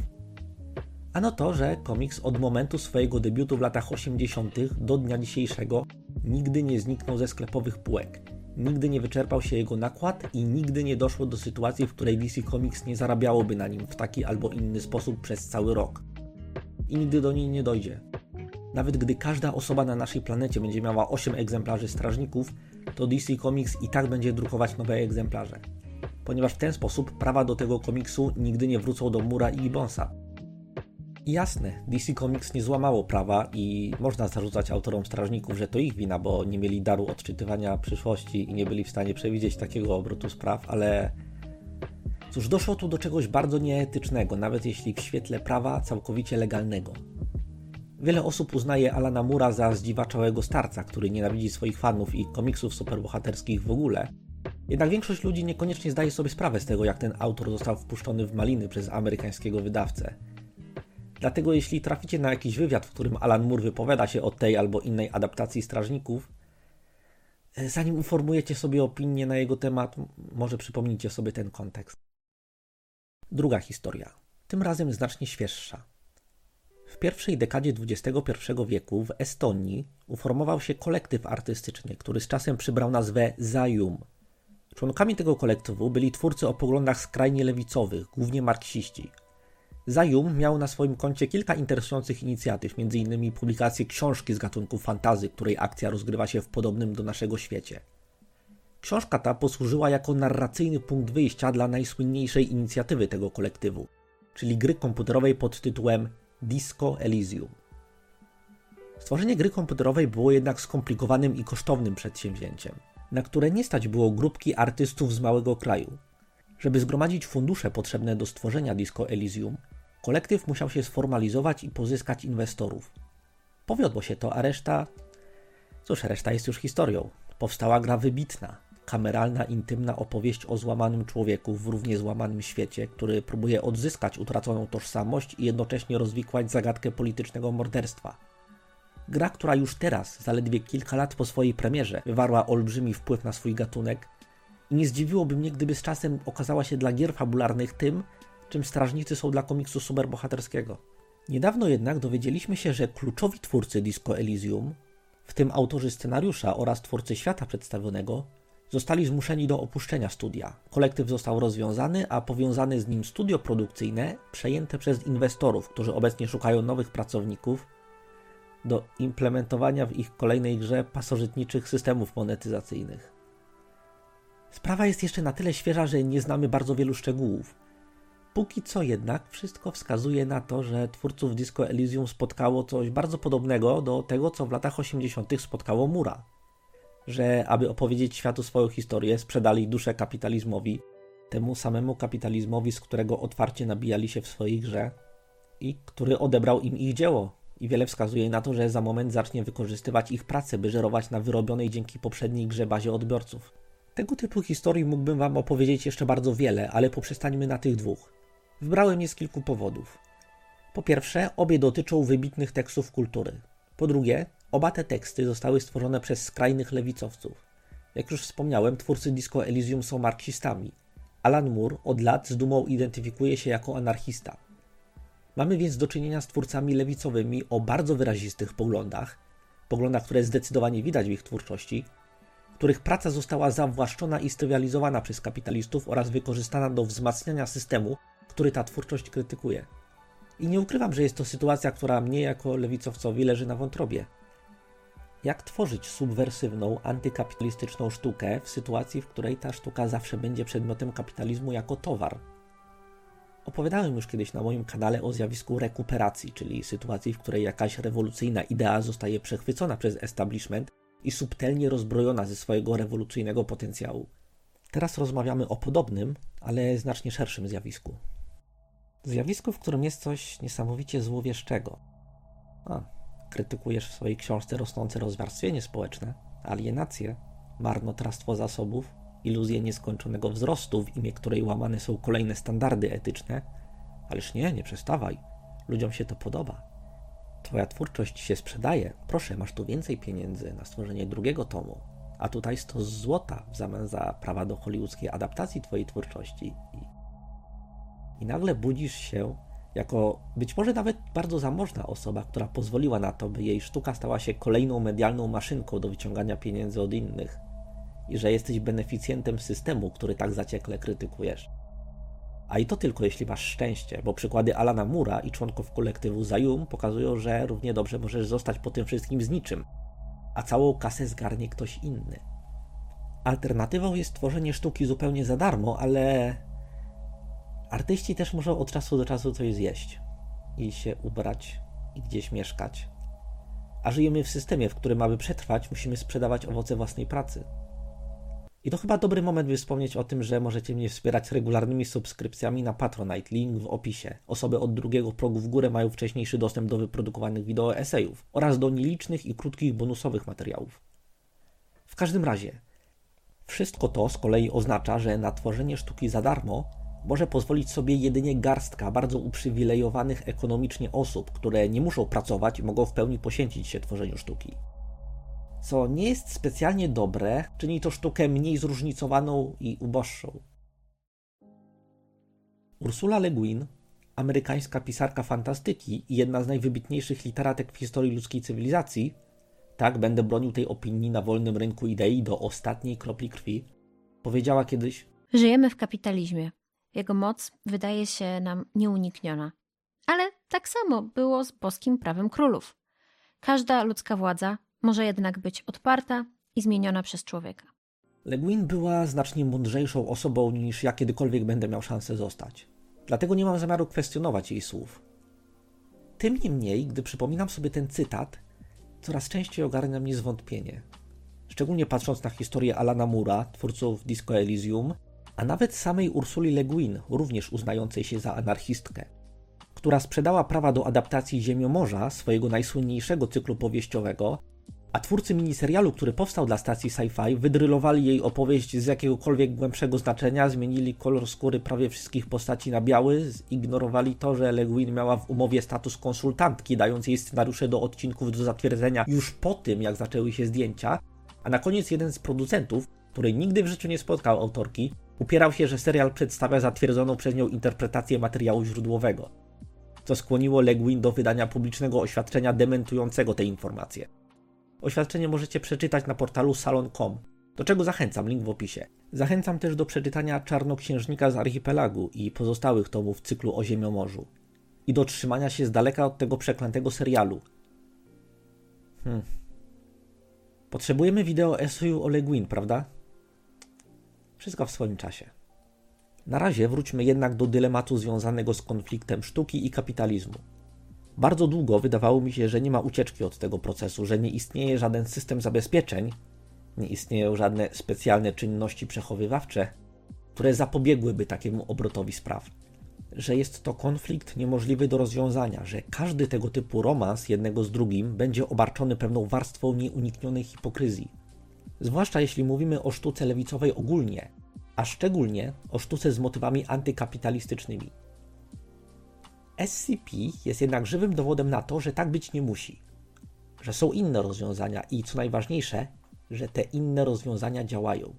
Ano to, że komiks od momentu swojego debiutu w latach 80. do dnia dzisiejszego nigdy nie zniknął ze sklepowych półek. Nigdy nie wyczerpał się jego nakład i nigdy nie doszło do sytuacji, w której DC Comics nie zarabiałoby na nim w taki albo inny sposób przez cały rok. I nigdy do niej nie dojdzie. Nawet gdy każda osoba na naszej planecie będzie miała 8 egzemplarzy Strażników, to DC Comics i tak będzie drukować nowe egzemplarze. Ponieważ w ten sposób prawa do tego komiksu nigdy nie wrócą do Moore'a i Gibbonsa. I jasne, DC Comics nie złamało prawa i można zarzucać autorom Strażników, że to ich wina, bo nie mieli daru odczytywania przyszłości i nie byli w stanie przewidzieć takiego obrotu spraw, ale cóż, doszło tu do czegoś bardzo nieetycznego, nawet jeśli w świetle prawa całkowicie legalnego. Wiele osób uznaje Alana Moore'a za zdziwaczałego starca, który nienawidzi swoich fanów i komiksów superbohaterskich w ogóle. Jednak większość ludzi niekoniecznie zdaje sobie sprawę z tego, jak ten autor został wpuszczony w maliny przez amerykańskiego wydawcę. Dlatego jeśli traficie na jakiś wywiad, w którym Alan Moore wypowiada się o tej albo innej adaptacji Strażników, zanim uformujecie sobie opinię na jego temat, może przypomnijcie sobie ten kontekst. Druga historia, tym razem znacznie świeższa. W pierwszej dekadzie XXI wieku w Estonii uformował się kolektyw artystyczny, który z czasem przybrał nazwę Zajum. Członkami tego kolektywu byli twórcy o poglądach skrajnie lewicowych, głównie marksiści. Zajum miał na swoim koncie kilka interesujących inicjatyw, m.in. publikację książki z gatunku fantasy, której akcja rozgrywa się w podobnym do naszego świecie. Książka ta posłużyła jako narracyjny punkt wyjścia dla najsłynniejszej inicjatywy tego kolektywu, czyli gry komputerowej pod tytułem Disco Elysium. Stworzenie gry komputerowej było jednak skomplikowanym i kosztownym przedsięwzięciem, na które nie stać było grupki artystów z małego kraju. Żeby zgromadzić fundusze potrzebne do stworzenia Disco Elysium, kolektyw musiał się sformalizować i pozyskać inwestorów. Powiodło się to, a reszta jest już historią. Powstała gra wybitna, kameralna, intymna opowieść o złamanym człowieku w równie złamanym świecie, który próbuje odzyskać utraconą tożsamość i jednocześnie rozwikłać zagadkę politycznego morderstwa. Gra, która już teraz, zaledwie kilka lat po swojej premierze, wywarła olbrzymi wpływ na swój gatunek i nie zdziwiłoby mnie, gdyby z czasem okazała się dla gier fabularnych tym, czym Strażnicy są dla komiksu superbohaterskiego. Niedawno jednak dowiedzieliśmy się, że kluczowi twórcy Disco Elysium, w tym autorzy scenariusza oraz twórcy świata przedstawionego, zostali zmuszeni do opuszczenia studia. Kolektyw został rozwiązany, a powiązane z nim studio produkcyjne przejęte przez inwestorów, którzy obecnie szukają nowych pracowników do implementowania w ich kolejnej grze pasożytniczych systemów monetyzacyjnych. Sprawa jest jeszcze na tyle świeża, że nie znamy bardzo wielu szczegółów. Póki co jednak wszystko wskazuje na to, że twórców Disco Elysium spotkało coś bardzo podobnego do tego, co w latach 80. spotkało Moore'a. Że aby opowiedzieć światu swoją historię, sprzedali duszę kapitalizmowi, temu samemu kapitalizmowi, z którego otwarcie nabijali się w swojej grze i który odebrał im ich dzieło. I wiele wskazuje na to, że za moment zacznie wykorzystywać ich pracę, by żerować na wyrobionej dzięki poprzedniej grze bazie odbiorców. Tego typu historii mógłbym wam opowiedzieć jeszcze bardzo wiele, ale poprzestańmy na tych dwóch. Wybrałem je z kilku powodów. Po pierwsze, obie dotyczą wybitnych tekstów kultury. Po drugie, oba te teksty zostały stworzone przez skrajnych lewicowców. Jak już wspomniałem, twórcy Disco Elysium są marksistami. Alan Moore od lat z dumą identyfikuje się jako anarchista. Mamy więc do czynienia z twórcami lewicowymi o bardzo wyrazistych poglądach, które zdecydowanie widać w ich twórczości, których praca została zawłaszczona i strywializowana przez kapitalistów oraz wykorzystana do wzmacniania systemu, który ta twórczość krytykuje. I nie ukrywam, że jest to sytuacja, która mnie jako lewicowcowi leży na wątrobie. Jak tworzyć subwersywną, antykapitalistyczną sztukę w sytuacji, w której ta sztuka zawsze będzie przedmiotem kapitalizmu jako towar? Opowiadałem już kiedyś na moim kanale o zjawisku rekuperacji, czyli sytuacji, w której jakaś rewolucyjna idea zostaje przechwycona przez establishment i subtelnie rozbrojona ze swojego rewolucyjnego potencjału. Teraz rozmawiamy o podobnym, ale znacznie szerszym zjawisku. Zjawisku, w którym jest coś niesamowicie złowieszczego. Krytykujesz w swojej książce rosnące rozwarstwienie społeczne, alienację, marnotrawstwo zasobów, iluzję nieskończonego wzrostu, w imię której łamane są kolejne standardy etyczne. Ależ nie przestawaj. Ludziom się to podoba. Twoja twórczość się sprzedaje. Proszę, masz tu więcej pieniędzy na stworzenie drugiego tomu. A tutaj 100 złota w zamian za prawa do hollywoodzkiej adaptacji twojej twórczości. I nagle budzisz się jako być może nawet bardzo zamożna osoba, która pozwoliła na to, by jej sztuka stała się kolejną medialną maszynką do wyciągania pieniędzy od innych. I że jesteś beneficjentem systemu, który tak zaciekle krytykujesz. A i to tylko jeśli masz szczęście, bo przykłady Alana Moore'a i członków kolektywu Zayum pokazują, że równie dobrze możesz zostać po tym wszystkim z niczym, a całą kasę zgarnie ktoś inny. Alternatywą jest tworzenie sztuki zupełnie za darmo, ale artyści też muszą od czasu do czasu coś zjeść i się ubrać i gdzieś mieszkać. A żyjemy w systemie, w którym aby przetrwać, musimy sprzedawać owoce własnej pracy. I to chyba dobry moment, by wspomnieć o tym, że możecie mnie wspierać regularnymi subskrypcjami na Patronite, link w opisie. Osoby od drugiego progu w górę mają wcześniejszy dostęp do wyprodukowanych wideo esejów oraz do nielicznych i krótkich bonusowych materiałów. W każdym razie, wszystko to z kolei oznacza, że na tworzenie sztuki za darmo może pozwolić sobie jedynie garstka bardzo uprzywilejowanych ekonomicznie osób, które nie muszą pracować i mogą w pełni poświęcić się tworzeniu sztuki. Co nie jest specjalnie dobre, czyni to sztukę mniej zróżnicowaną i uboższą. Ursula Le Guin, amerykańska pisarka fantastyki i jedna z najwybitniejszych literatek w historii ludzkiej cywilizacji, tak będę bronił tej opinii na wolnym rynku idei do ostatniej kropli krwi, powiedziała kiedyś: żyjemy w kapitalizmie. Jego moc wydaje się nam nieunikniona. Ale tak samo było z boskim prawem królów. Każda ludzka władza może jednak być odparta i zmieniona przez człowieka. Le Guin była znacznie mądrzejszą osobą niż ja kiedykolwiek będę miał szansę zostać. Dlatego nie mam zamiaru kwestionować jej słów. Tym niemniej, gdy przypominam sobie ten cytat, coraz częściej ogarnia mnie zwątpienie. Szczególnie patrząc na historię Alana Moore'a, twórców Disco Elysium, a nawet samej Ursuli Le Guin, również uznającej się za anarchistkę, która sprzedała prawa do adaptacji Ziemiomorza, swojego najsłynniejszego cyklu powieściowego, a twórcy miniserialu, który powstał dla stacji Sci-Fi, wydrylowali jej opowieść z jakiegokolwiek głębszego znaczenia, zmienili kolor skóry prawie wszystkich postaci na biały, zignorowali to, że Le Guin miała w umowie status konsultantki, dając jej scenariusze do odcinków do zatwierdzenia już po tym, jak zaczęły się zdjęcia, a na koniec jeden z producentów, który nigdy w życiu nie spotkał autorki, upierał się, że serial przedstawia zatwierdzoną przez nią interpretację materiału źródłowego, co skłoniło Le Guin do wydania publicznego oświadczenia dementującego te informacje. Oświadczenie możecie przeczytać na portalu salon.com, do czego zachęcam, link w opisie. Zachęcam też do przeczytania Czarnoksiężnika z Archipelagu i pozostałych tomów cyklu o Ziemiomorzu. I do trzymania się z daleka od tego przeklętego serialu. Potrzebujemy wideo eseju o Le Guin, prawda? Wszystko w swoim czasie. Na razie wróćmy jednak do dylematu związanego z konfliktem sztuki i kapitalizmu. Bardzo długo wydawało mi się, że nie ma ucieczki od tego procesu, że nie istnieje żaden system zabezpieczeń, nie istnieją żadne specjalne czynności przechowywawcze, które zapobiegłyby takiemu obrotowi spraw. Że jest to konflikt niemożliwy do rozwiązania, że każdy tego typu romans jednego z drugim będzie obarczony pewną warstwą nieuniknionej hipokryzji. Zwłaszcza jeśli mówimy o sztuce lewicowej ogólnie, a szczególnie o sztuce z motywami antykapitalistycznymi. SCP jest jednak żywym dowodem na to, że tak być nie musi. Że są inne rozwiązania i, co najważniejsze, że te inne rozwiązania działają.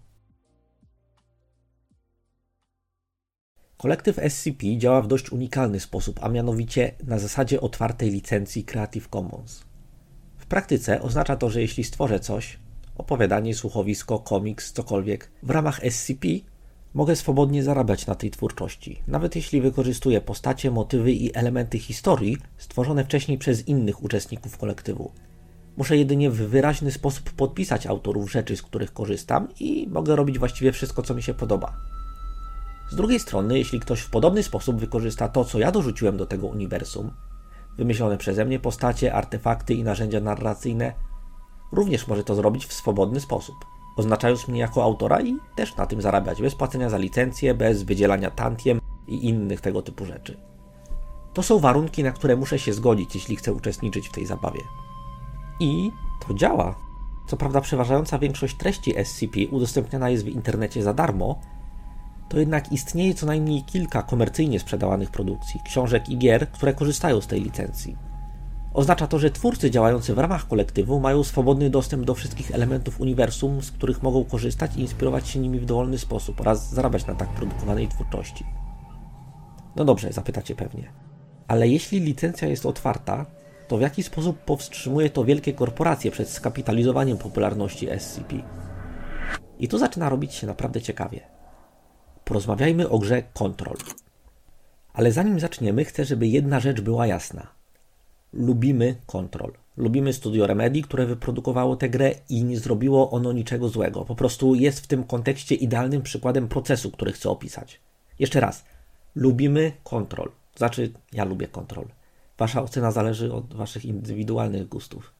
Kolektyw SCP działa w dość unikalny sposób, a mianowicie na zasadzie otwartej licencji Creative Commons. W praktyce oznacza to, że jeśli stworzę coś, opowiadanie, słuchowisko, komiks, cokolwiek, w ramach SCP mogę swobodnie zarabiać na tej twórczości, nawet jeśli wykorzystuję postacie, motywy i elementy historii stworzone wcześniej przez innych uczestników kolektywu. Muszę jedynie w wyraźny sposób podpisać autorów rzeczy, z których korzystam i mogę robić właściwie wszystko, co mi się podoba. Z drugiej strony, jeśli ktoś w podobny sposób wykorzysta to, co ja dorzuciłem do tego uniwersum, wymyślone przeze mnie postacie, artefakty i narzędzia narracyjne, również może to zrobić w swobodny sposób, oznaczając mnie jako autora i też na tym zarabiać, bez płacenia za licencję, bez wydzielania tantiem i innych tego typu rzeczy. To są warunki, na które muszę się zgodzić, jeśli chcę uczestniczyć w tej zabawie. I to działa. Co prawda przeważająca większość treści SCP udostępniana jest w internecie za darmo, to jednak istnieje co najmniej kilka komercyjnie sprzedawanych produkcji, książek i gier, które korzystają z tej licencji. Oznacza to, że twórcy działający w ramach kolektywu mają swobodny dostęp do wszystkich elementów uniwersum, z których mogą korzystać i inspirować się nimi w dowolny sposób oraz zarabiać na tak produkowanej twórczości. No dobrze, zapytacie pewnie. Ale jeśli licencja jest otwarta, to w jaki sposób powstrzymuje to wielkie korporacje przed skapitalizowaniem popularności SCP? I tu zaczyna robić się naprawdę ciekawie. Porozmawiajmy o grze Control. Ale zanim zaczniemy, chcę, żeby jedna rzecz była jasna. Lubimy Control. Lubimy studio Remedy, które wyprodukowało tę grę i nie zrobiło ono niczego złego. Po prostu jest w tym kontekście idealnym przykładem procesu, który chcę opisać. Jeszcze raz. Lubimy Control. Znaczy, ja lubię Control. Wasza ocena zależy od waszych indywidualnych gustów.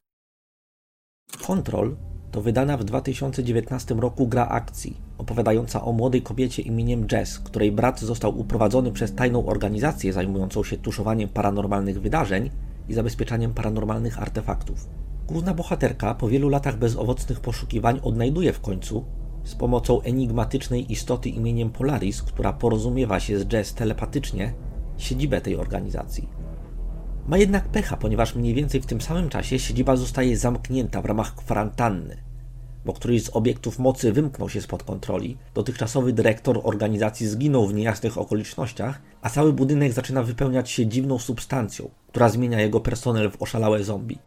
Control to wydana w 2019 roku gra akcji, opowiadająca o młodej kobiecie imieniem Jess, której brat został uprowadzony przez tajną organizację zajmującą się tuszowaniem paranormalnych wydarzeń i zabezpieczaniem paranormalnych artefaktów. Główna bohaterka po wielu latach bezowocnych poszukiwań odnajduje w końcu, z pomocą enigmatycznej istoty imieniem Polaris, która porozumiewa się z Jess telepatycznie, siedzibę tej organizacji. Ma jednak pecha, ponieważ mniej więcej w tym samym czasie siedziba zostaje zamknięta w ramach kwarantanny, bo któryś z obiektów mocy wymknął się spod kontroli, dotychczasowy dyrektor organizacji zginął w niejasnych okolicznościach, a cały budynek zaczyna wypełniać się dziwną substancją, która zmienia jego personel w oszalałe zombie.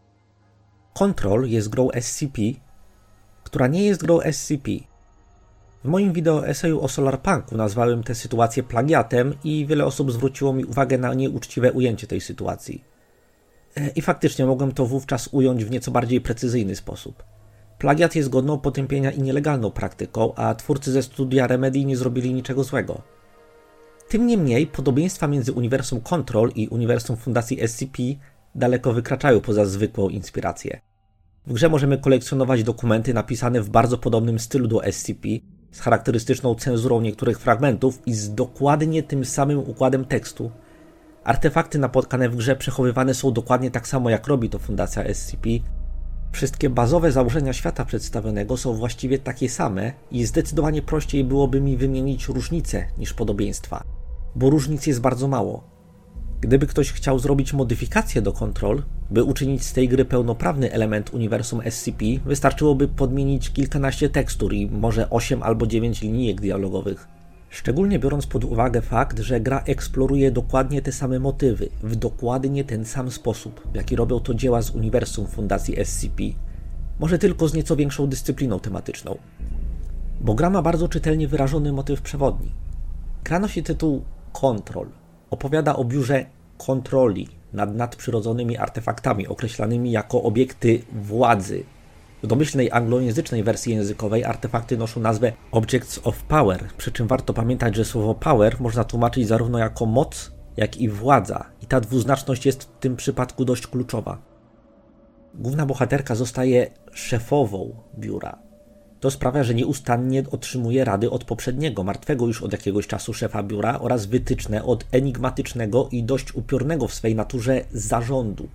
Control jest grą SCP, która nie jest grą SCP. W moim wideo eseju o Solarpunku nazwałem tę sytuację plagiatem i wiele osób zwróciło mi uwagę na nieuczciwe ujęcie tej sytuacji. I faktycznie mogłem to wówczas ująć w nieco bardziej precyzyjny sposób. Plagiat jest godną potępienia i nielegalną praktyką, a twórcy ze studia Remedy nie zrobili niczego złego. Tym niemniej podobieństwa między uniwersum Control i uniwersum Fundacji SCP daleko wykraczają poza zwykłą inspirację. W grze możemy kolekcjonować dokumenty napisane w bardzo podobnym stylu do SCP, z charakterystyczną cenzurą niektórych fragmentów i z dokładnie tym samym układem tekstu. Artefakty napotkane w grze przechowywane są dokładnie tak samo, jak robi to Fundacja SCP. Wszystkie bazowe założenia świata przedstawionego są właściwie takie same i zdecydowanie prościej byłoby mi wymienić różnice niż podobieństwa, bo różnic jest bardzo mało. Gdyby ktoś chciał zrobić modyfikację do Control, by uczynić z tej gry pełnoprawny element uniwersum SCP, wystarczyłoby podmienić kilkanaście tekstur i może 8 albo 9 linijek dialogowych. Szczególnie biorąc pod uwagę fakt, że gra eksploruje dokładnie te same motywy, w dokładnie ten sam sposób, w jaki robią to dzieła z uniwersum Fundacji SCP. Może tylko z nieco większą dyscypliną tematyczną. Bo gra ma bardzo czytelnie wyrażony motyw przewodni. Gra nosi tytuł Control. Opowiada o biurze kontroli nad nadprzyrodzonymi artefaktami określanymi jako obiekty władzy. W domyślnej anglojęzycznej wersji językowej artefakty noszą nazwę Objects of Power, przy czym warto pamiętać, że słowo power można tłumaczyć zarówno jako moc, jak i władza i ta dwuznaczność jest w tym przypadku dość kluczowa. Główna bohaterka zostaje szefową biura. To sprawia, że nieustannie otrzymuje rady od poprzedniego, martwego już od jakiegoś czasu szefa biura oraz wytyczne od enigmatycznego i dość upiornego w swej naturze zarządu.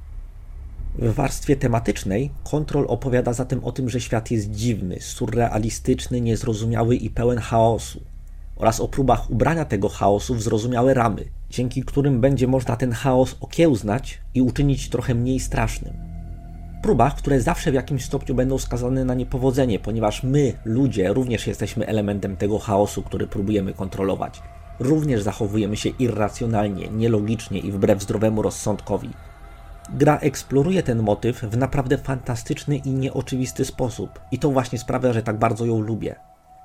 W warstwie tematycznej Control opowiada zatem o tym, że świat jest dziwny, surrealistyczny, niezrozumiały i pełen chaosu oraz o próbach ubrania tego chaosu w zrozumiałe ramy, dzięki którym będzie można ten chaos okiełznać i uczynić trochę mniej strasznym. Próbach, które zawsze w jakimś stopniu będą skazane na niepowodzenie, ponieważ my, ludzie, również jesteśmy elementem tego chaosu, który próbujemy kontrolować. Również zachowujemy się irracjonalnie, nielogicznie i wbrew zdrowemu rozsądkowi. Gra eksploruje ten motyw w naprawdę fantastyczny i nieoczywisty sposób i to właśnie sprawia, że tak bardzo ją lubię.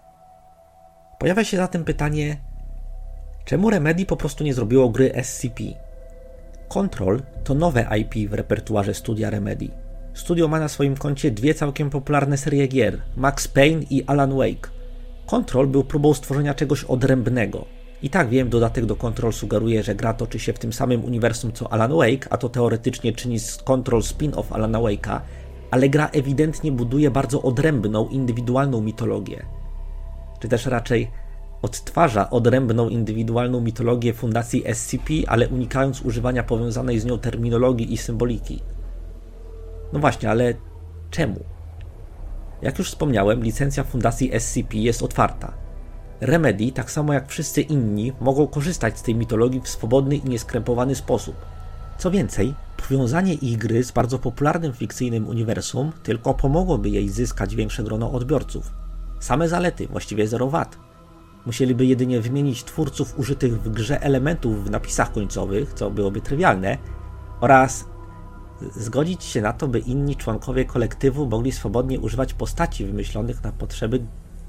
Pojawia się zatem pytanie, czemu Remedy po prostu nie zrobiło gry SCP? Control to nowe IP w repertuarze studia Remedy. Studio ma na swoim koncie dwie całkiem popularne serie gier, Max Payne i Alan Wake. Control był próbą stworzenia czegoś odrębnego. I tak wiem, dodatek do Control sugeruje, że gra toczy się w tym samym uniwersum co Alan Wake, a to teoretycznie czyni z Control spin-off Alana Wake'a, ale gra ewidentnie buduje bardzo odrębną, indywidualną mitologię. Czy też raczej odtwarza odrębną, indywidualną mitologię fundacji SCP, ale unikając używania powiązanej z nią terminologii i symboliki. No właśnie, ale czemu? Jak już wspomniałem, licencja fundacji SCP jest otwarta. Remedy, tak samo jak wszyscy inni, mogą korzystać z tej mitologii w swobodny i nieskrępowany sposób. Co więcej, powiązanie ich gry z bardzo popularnym fikcyjnym uniwersum tylko pomogłoby jej zyskać większe grono odbiorców. Same zalety, właściwie zero wad. Musieliby jedynie wymienić twórców użytych w grze elementów w napisach końcowych, co byłoby trywialne, oraz zgodzić się na to, by inni członkowie kolektywu mogli swobodnie używać postaci wymyślonych na potrzeby...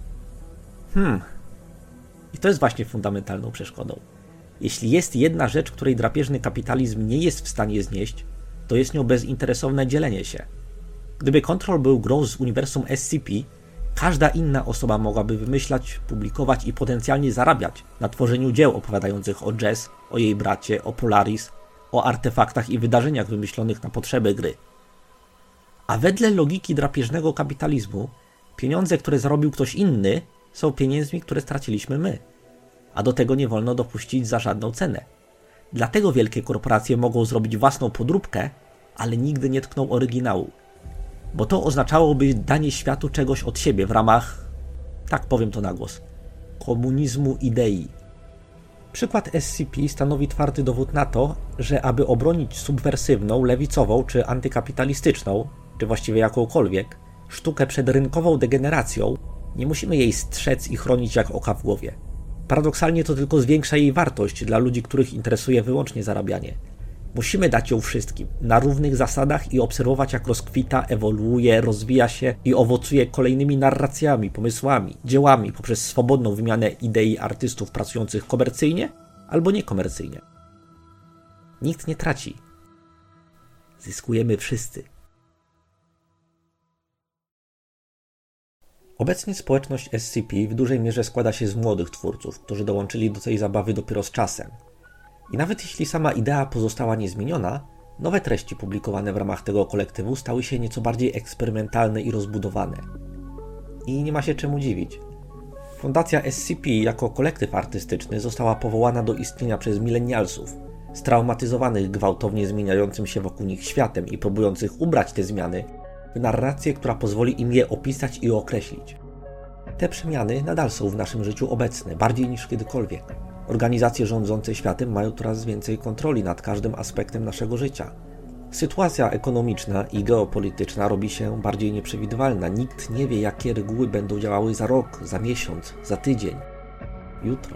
I to jest właśnie fundamentalną przeszkodą. Jeśli jest jedna rzecz, której drapieżny kapitalizm nie jest w stanie znieść, to jest nią bezinteresowne dzielenie się. Gdyby Control był grą z uniwersum SCP, każda inna osoba mogłaby wymyślać, publikować i potencjalnie zarabiać na tworzeniu dzieł opowiadających o Jess, o jej bracie, o Polaris, o artefaktach i wydarzeniach wymyślonych na potrzeby gry. A wedle logiki drapieżnego kapitalizmu, pieniądze, które zarobił ktoś inny, są pieniędzmi, które straciliśmy my. A do tego nie wolno dopuścić za żadną cenę. Dlatego wielkie korporacje mogą zrobić własną podróbkę, ale nigdy nie tkną oryginału. Bo to oznaczałoby danie światu czegoś od siebie w ramach, tak powiem to na głos, komunizmu idei. Przykład SCP stanowi twardy dowód na to, że aby obronić subwersywną, lewicową czy antykapitalistyczną, czy właściwie jakąkolwiek, sztukę przed rynkową degeneracją, nie musimy jej strzec i chronić jak oka w głowie. Paradoksalnie to tylko zwiększa jej wartość dla ludzi, których interesuje wyłącznie zarabianie. Musimy dać ją wszystkim, na równych zasadach i obserwować, jak rozkwita, ewoluuje, rozwija się i owocuje kolejnymi narracjami, pomysłami, dziełami poprzez swobodną wymianę idei artystów pracujących komercyjnie albo niekomercyjnie. Nikt nie traci. Zyskujemy wszyscy. Obecnie społeczność SCP w dużej mierze składa się z młodych twórców, którzy dołączyli do tej zabawy dopiero z czasem. I nawet jeśli sama idea pozostała niezmieniona, nowe treści publikowane w ramach tego kolektywu stały się nieco bardziej eksperymentalne i rozbudowane. I nie ma się czemu dziwić. Fundacja SCP jako kolektyw artystyczny została powołana do istnienia przez milenialsów, straumatyzowanych gwałtownie zmieniającym się wokół nich światem i próbujących ubrać te zmiany w narrację, która pozwoli im je opisać i określić. Te przemiany nadal są w naszym życiu obecne, bardziej niż kiedykolwiek. Organizacje rządzące światem mają coraz więcej kontroli nad każdym aspektem naszego życia. Sytuacja ekonomiczna i geopolityczna robi się bardziej nieprzewidywalna. Nikt nie wie, jakie reguły będą działały za rok, za miesiąc, za tydzień, jutro.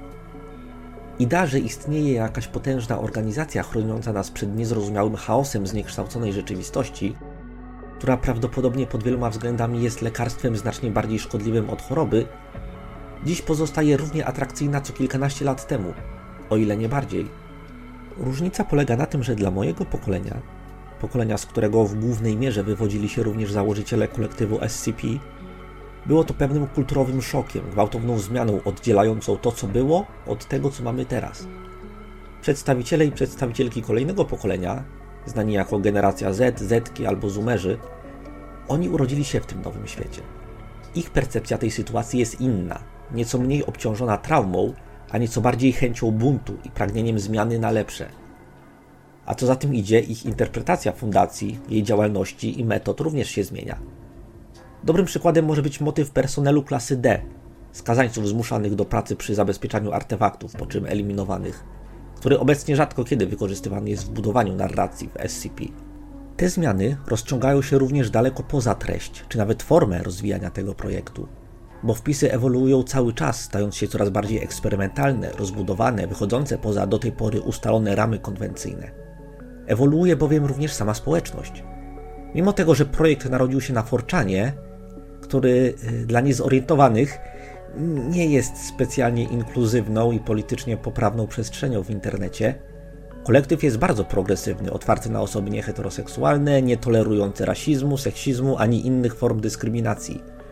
Idea, że istnieje jakaś potężna organizacja chroniąca nas przed niezrozumiałym chaosem zniekształconej rzeczywistości, która prawdopodobnie pod wieloma względami jest lekarstwem znacznie bardziej szkodliwym od choroby, dziś pozostaje równie atrakcyjna co kilkanaście lat temu, o ile nie bardziej. Różnica polega na tym, że dla mojego pokolenia, z którego w głównej mierze wywodzili się również założyciele kolektywu SCP, było to pewnym kulturowym szokiem, gwałtowną zmianą oddzielającą to, co było, od tego, co mamy teraz. Przedstawiciele i przedstawicielki kolejnego pokolenia, znani jako generacja Z, Zetki albo Zoomerzy, oni urodzili się w tym nowym świecie. Ich percepcja tej sytuacji jest inna, nieco mniej obciążona traumą, a nieco bardziej chęcią buntu i pragnieniem zmiany na lepsze. A co za tym idzie, ich interpretacja fundacji, jej działalności i metod również się zmienia. Dobrym przykładem może być motyw personelu klasy D, skazańców zmuszanych do pracy przy zabezpieczaniu artefaktów, po czym eliminowanych, który obecnie rzadko kiedy wykorzystywany jest w budowaniu narracji w SCP. Te zmiany rozciągają się również daleko poza treść, czy nawet formę rozwijania tego projektu, bo wpisy ewoluują cały czas, stając się coraz bardziej eksperymentalne, rozbudowane, wychodzące poza do tej pory ustalone ramy konwencyjne. Ewoluuje bowiem również sama społeczność. Mimo tego, że projekt narodził się na 4chanie, który dla niezorientowanych nie jest specjalnie inkluzywną i politycznie poprawną przestrzenią w internecie, kolektyw jest bardzo progresywny, otwarty na osoby nieheteroseksualne, nietolerujące rasizmu, seksizmu ani innych form dyskryminacji.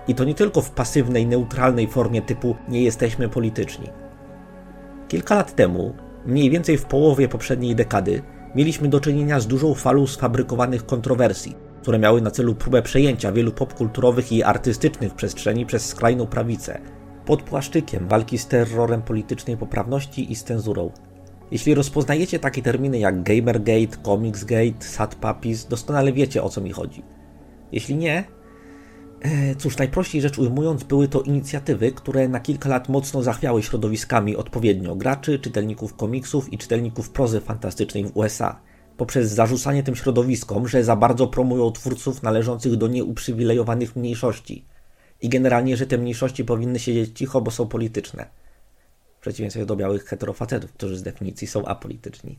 I to nie tylko w pasywnej, neutralnej formie typu nie jesteśmy polityczni. Kilka lat temu, mniej więcej w połowie poprzedniej dekady, mieliśmy do czynienia z dużą falą sfabrykowanych kontrowersji, które miały na celu próbę przejęcia wielu popkulturowych i artystycznych przestrzeni przez skrajną prawicę, pod płaszczykiem walki z terrorem politycznej poprawności i z cenzurą. Jeśli rozpoznajecie takie terminy jak Gamergate, Comicsgate, Sad Puppies, doskonale wiecie, o co mi chodzi. Jeśli nie, cóż, najprościej rzecz ujmując, były to inicjatywy, które na kilka lat mocno zachwiały środowiskami odpowiednio graczy, czytelników komiksów i czytelników prozy fantastycznej w USA, poprzez zarzucanie tym środowiskom, że za bardzo promują twórców należących do nieuprzywilejowanych mniejszości i generalnie, że te mniejszości powinny siedzieć cicho, bo są polityczne. W przeciwieństwie do białych heterofacetów, którzy z definicji są apolityczni.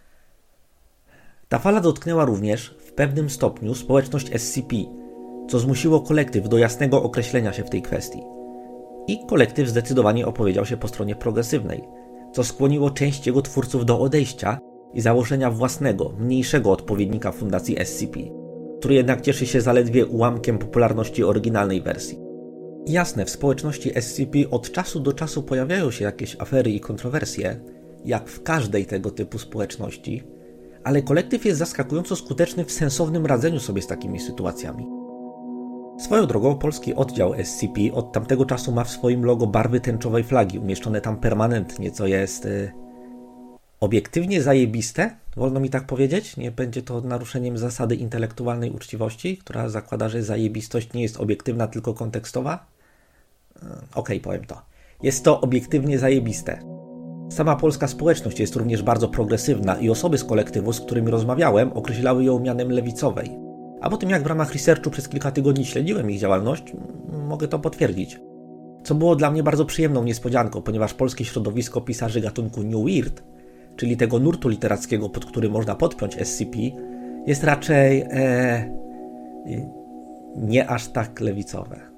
Ta fala dotknęła również w pewnym stopniu społeczność SCP, co zmusiło kolektyw do jasnego określenia się w tej kwestii. I kolektyw zdecydowanie opowiedział się po stronie progresywnej, co skłoniło część jego twórców do odejścia i założenia własnego, mniejszego odpowiednika fundacji SCP, który jednak cieszy się zaledwie ułamkiem popularności oryginalnej wersji. Jasne, w społeczności SCP od czasu do czasu pojawiają się jakieś afery i kontrowersje, jak w każdej tego typu społeczności, ale kolektyw jest zaskakująco skuteczny w sensownym radzeniu sobie z takimi sytuacjami. Swoją drogą polski oddział SCP od tamtego czasu ma w swoim logo barwy tęczowej flagi, umieszczone tam permanentnie, co jest obiektywnie zajebiste, wolno mi tak powiedzieć. Nie będzie to naruszeniem zasady intelektualnej uczciwości, która zakłada, że zajebistość nie jest obiektywna, tylko kontekstowa. Okej, powiem to. Jest to obiektywnie zajebiste. Sama polska społeczność jest również bardzo progresywna i osoby z kolektywu, z którymi rozmawiałem, określały ją mianem lewicowej. A po tym, jak w ramach researchu przez kilka tygodni śledziłem ich działalność, mogę to potwierdzić. Co było dla mnie bardzo przyjemną niespodzianką, ponieważ polskie środowisko pisarzy gatunku New Weird, czyli tego nurtu literackiego, pod który można podpiąć SCP, jest raczej nie aż tak lewicowe.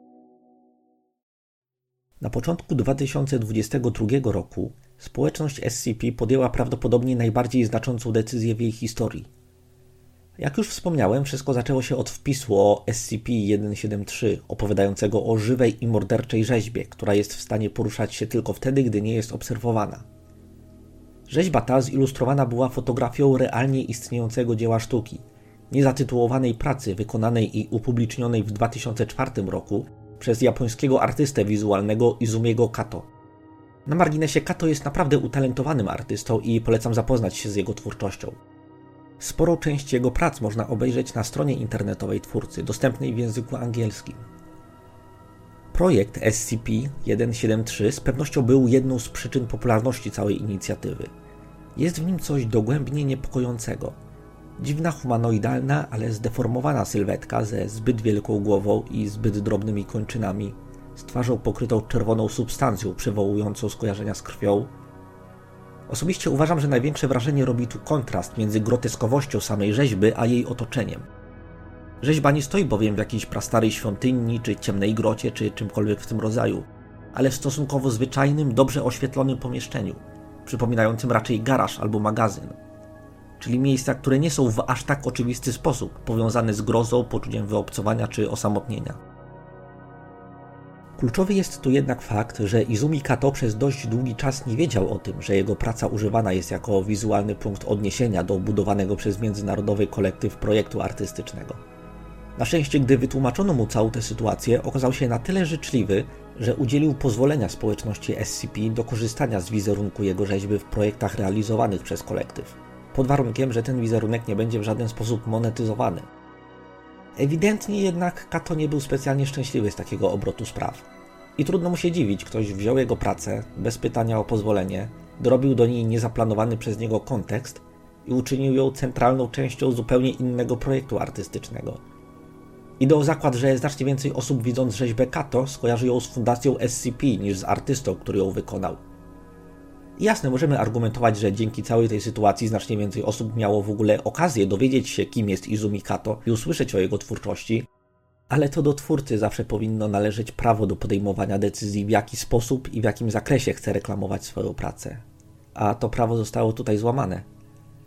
Na początku 2022 roku społeczność SCP podjęła prawdopodobnie najbardziej znaczącą decyzję w jej historii. Jak już wspomniałem, wszystko zaczęło się od wpisu o SCP-173, opowiadającego o żywej i morderczej rzeźbie, która jest w stanie poruszać się tylko wtedy, gdy nie jest obserwowana. Rzeźba ta zilustrowana była fotografią realnie istniejącego dzieła sztuki, niezatytułowanej pracy wykonanej i upublicznionej w 2004 roku przez japońskiego artystę wizualnego Izumiego Kato. Na marginesie, Kato jest naprawdę utalentowanym artystą i polecam zapoznać się z jego twórczością. Sporą część jego prac można obejrzeć na stronie internetowej twórcy, dostępnej w języku angielskim. Projekt SCP-173 z pewnością był jedną z przyczyn popularności całej inicjatywy. Jest w nim coś dogłębnie niepokojącego. Dziwna, humanoidalna, ale zdeformowana sylwetka ze zbyt wielką głową i zbyt drobnymi kończynami, z twarzą pokrytą czerwoną substancją przywołującą skojarzenia z krwią. Osobiście uważam, że największe wrażenie robi tu kontrast między groteskowością samej rzeźby a jej otoczeniem. Rzeźba nie stoi bowiem w jakiejś prastarej świątyni, czy ciemnej grocie, czy czymkolwiek w tym rodzaju, ale w stosunkowo zwyczajnym, dobrze oświetlonym pomieszczeniu, przypominającym raczej garaż albo magazyn. Czyli miejsca, które nie są w aż tak oczywisty sposób powiązane z grozą, poczuciem wyobcowania czy osamotnienia. Kluczowy jest tu jednak fakt, że Izumi Kato przez dość długi czas nie wiedział o tym, że jego praca używana jest jako wizualny punkt odniesienia do budowanego przez międzynarodowy kolektyw projektu artystycznego. Na szczęście, gdy wytłumaczono mu całą tę sytuację, okazał się na tyle życzliwy, że udzielił pozwolenia społeczności SCP do korzystania z wizerunku jego rzeźby w projektach realizowanych przez kolektyw, pod warunkiem, że ten wizerunek nie będzie w żaden sposób monetyzowany. Ewidentnie jednak Kato nie był specjalnie szczęśliwy z takiego obrotu spraw. I trudno mu się dziwić, ktoś wziął jego pracę, bez pytania o pozwolenie, dorobił do niej niezaplanowany przez niego kontekst i uczynił ją centralną częścią zupełnie innego projektu artystycznego. Idę o zakład, że znacznie więcej osób, widząc rzeźbę Kato, skojarzy ją z fundacją SCP niż z artystą, który ją wykonał. I jasne, możemy argumentować, że dzięki całej tej sytuacji znacznie więcej osób miało w ogóle okazję dowiedzieć się, kim jest Izumi Kato i usłyszeć o jego twórczości, ale to do twórcy zawsze powinno należeć prawo do podejmowania decyzji, w jaki sposób i w jakim zakresie chce reklamować swoją pracę. A to prawo zostało tutaj złamane.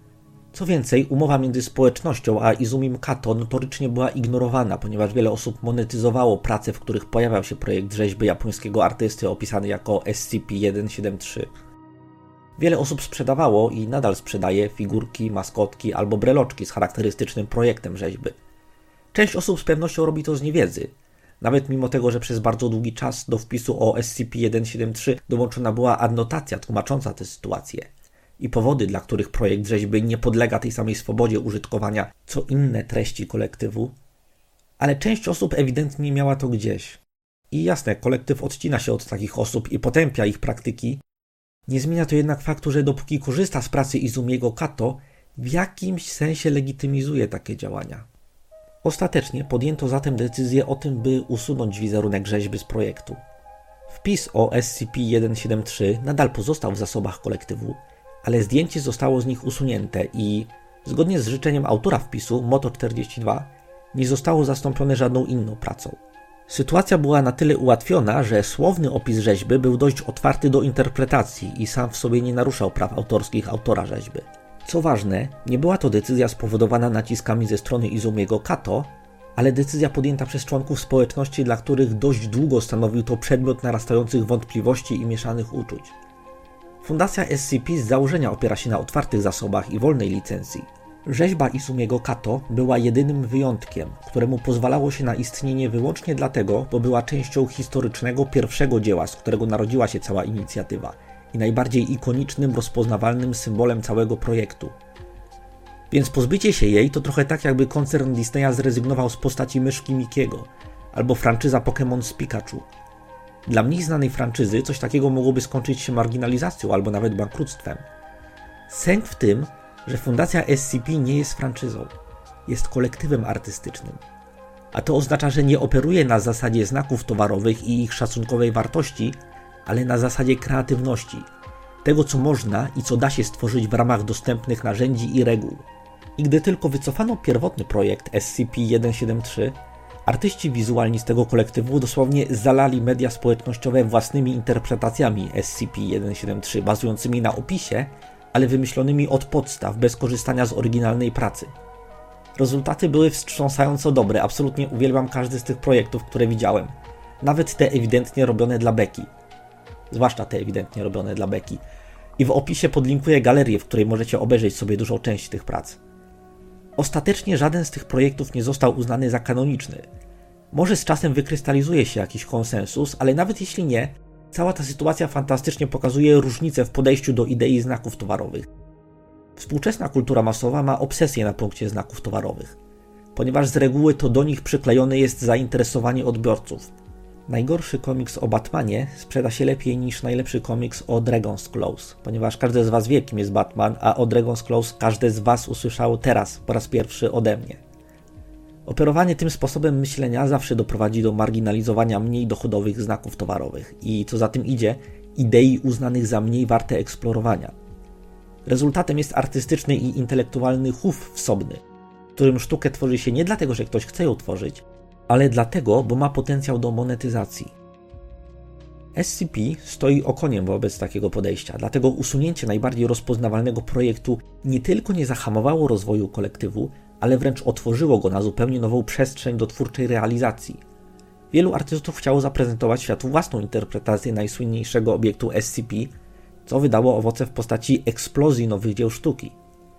Co więcej, umowa między społecznością a Izumim Kato notorycznie była ignorowana, ponieważ wiele osób monetyzowało prace, w których pojawiał się projekt rzeźby japońskiego artysty opisany jako SCP-173. Wiele osób sprzedawało i nadal sprzedaje figurki, maskotki albo breloczki z charakterystycznym projektem rzeźby. Część osób z pewnością robi to z niewiedzy, nawet mimo tego, że przez bardzo długi czas do wpisu o SCP-173 dołączona była adnotacja tłumacząca tę sytuację i powody, dla których projekt rzeźby nie podlega tej samej swobodzie użytkowania co inne treści kolektywu, ale część osób ewidentnie miała to gdzieś. I jasne, kolektyw odcina się od takich osób i potępia ich praktyki. Nie zmienia to jednak faktu, że dopóki korzysta z pracy Izumiego Kato, w jakimś sensie legitymizuje takie działania. Ostatecznie podjęto zatem decyzję o tym, by usunąć wizerunek rzeźby z projektu. Wpis o SCP-173 nadal pozostał w zasobach kolektywu, ale zdjęcie zostało z nich usunięte i, zgodnie z życzeniem autora wpisu, Moto42, nie zostało zastąpione żadną inną pracą. Sytuacja była na tyle ułatwiona, że słowny opis rzeźby był dość otwarty do interpretacji i sam w sobie nie naruszał praw autorskich autora rzeźby. Co ważne, nie była to decyzja spowodowana naciskami ze strony Izumiego Kato, ale decyzja podjęta przez członków społeczności, dla których dość długo stanowił to przedmiot narastających wątpliwości i mieszanych uczuć. Fundacja SCP z założenia opiera się na otwartych zasobach i wolnej licencji. Rzeźba Izumiego Kato była jedynym wyjątkiem, któremu pozwalało się na istnienie wyłącznie dlatego, bo była częścią historycznego pierwszego dzieła, z którego narodziła się cała inicjatywa i najbardziej ikonicznym, rozpoznawalnym symbolem całego projektu. Więc pozbycie się jej to trochę tak, jakby koncern Disneya zrezygnował z postaci myszki Mickiego albo franczyza Pokémon z Pikachu. Dla mniej znanej franczyzy coś takiego mogłoby skończyć się marginalizacją albo nawet bankructwem. Sęk w tym, że Fundacja SCP nie jest franczyzą, jest kolektywem artystycznym. A to oznacza, że nie operuje na zasadzie znaków towarowych i ich szacunkowej wartości, ale na zasadzie kreatywności, tego co można i co da się stworzyć w ramach dostępnych narzędzi i reguł. I gdy tylko wycofano pierwotny projekt SCP-173, artyści wizualni z tego kolektywu dosłownie zalali media społecznościowe własnymi interpretacjami SCP-173 bazującymi na opisie, ale wymyślonymi od podstaw, bez korzystania z oryginalnej pracy. Rezultaty były wstrząsająco dobre, absolutnie uwielbiam każdy z tych projektów, które widziałem. Nawet te ewidentnie robione dla beki. Zwłaszcza te ewidentnie robione dla beki. I w opisie podlinkuję galerię, w której możecie obejrzeć sobie dużą część tych prac. Ostatecznie żaden z tych projektów nie został uznany za kanoniczny. Może z czasem wykrystalizuje się jakiś konsensus, ale nawet jeśli nie, cała ta sytuacja fantastycznie pokazuje różnicę w podejściu do idei znaków towarowych. Współczesna kultura masowa ma obsesję na punkcie znaków towarowych, ponieważ z reguły to do nich przyklejone jest zainteresowanie odbiorców. Najgorszy komiks o Batmanie sprzeda się lepiej niż najlepszy komiks o Dragon's Claws, ponieważ każdy z was wie, kim jest Batman, a o Dragon's Claws każdy z was usłyszał teraz po raz pierwszy ode mnie. Operowanie tym sposobem myślenia zawsze doprowadzi do marginalizowania mniej dochodowych znaków towarowych i, co za tym idzie, idei uznanych za mniej warte eksplorowania. Rezultatem jest artystyczny i intelektualny chów wsobny, w którym sztukę tworzy się nie dlatego, że ktoś chce ją tworzyć, ale dlatego, bo ma potencjał do monetyzacji. SCP stoi okoniem wobec takiego podejścia, dlatego usunięcie najbardziej rozpoznawalnego projektu nie tylko nie zahamowało rozwoju kolektywu, ale wręcz otworzyło go na zupełnie nową przestrzeń do twórczej realizacji. Wielu artystów chciało zaprezentować światu własną interpretację najsłynniejszego obiektu SCP, co wydało owoce w postaci eksplozji nowych dzieł sztuki.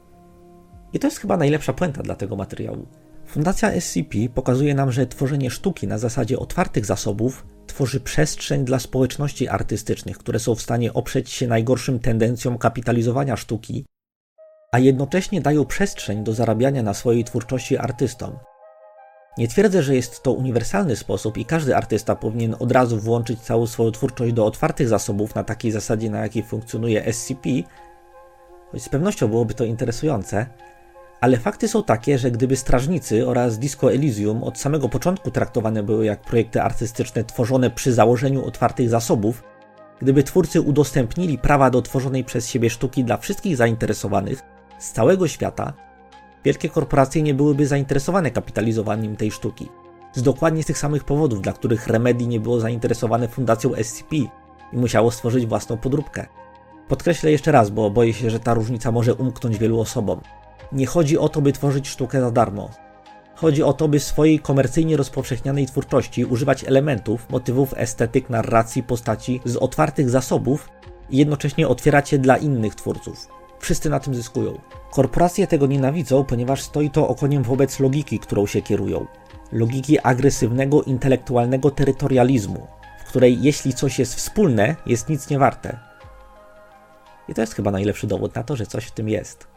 I to jest chyba najlepsza puenta dla tego materiału. Fundacja SCP pokazuje nam, że tworzenie sztuki na zasadzie otwartych zasobów tworzy przestrzeń dla społeczności artystycznych, które są w stanie oprzeć się najgorszym tendencjom kapitalizowania sztuki, a jednocześnie dają przestrzeń do zarabiania na swojej twórczości artystom. Nie twierdzę, że jest to uniwersalny sposób i każdy artysta powinien od razu włączyć całą swoją twórczość do otwartych zasobów na takiej zasadzie, na jakiej funkcjonuje SCP, choć z pewnością byłoby to interesujące, ale fakty są takie, że gdyby Strażnicy oraz Disco Elysium od samego początku traktowane były jak projekty artystyczne tworzone przy założeniu otwartych zasobów, gdyby twórcy udostępnili prawa do tworzonej przez siebie sztuki dla wszystkich zainteresowanych z całego świata, wielkie korporacje nie byłyby zainteresowane kapitalizowaniem tej sztuki. Z dokładnie tych samych powodów, dla których Remedy nie było zainteresowane fundacją SCP i musiało stworzyć własną podróbkę. Podkreślę jeszcze raz, bo boję się, że ta różnica może umknąć wielu osobom. Nie chodzi o to, by tworzyć sztukę za darmo. Chodzi o to, by w swojej komercyjnie rozpowszechnianej twórczości używać elementów, motywów, estetyk, narracji, postaci z otwartych zasobów i jednocześnie otwierać je dla innych twórców. Wszyscy na tym zyskują. Korporacje tego nienawidzą, ponieważ stoi to okoniem wobec logiki, którą się kierują. Logiki agresywnego, intelektualnego terytorializmu, w której jeśli coś jest wspólne, jest nic nie warte. I to jest chyba najlepszy dowód na to, że coś w tym jest.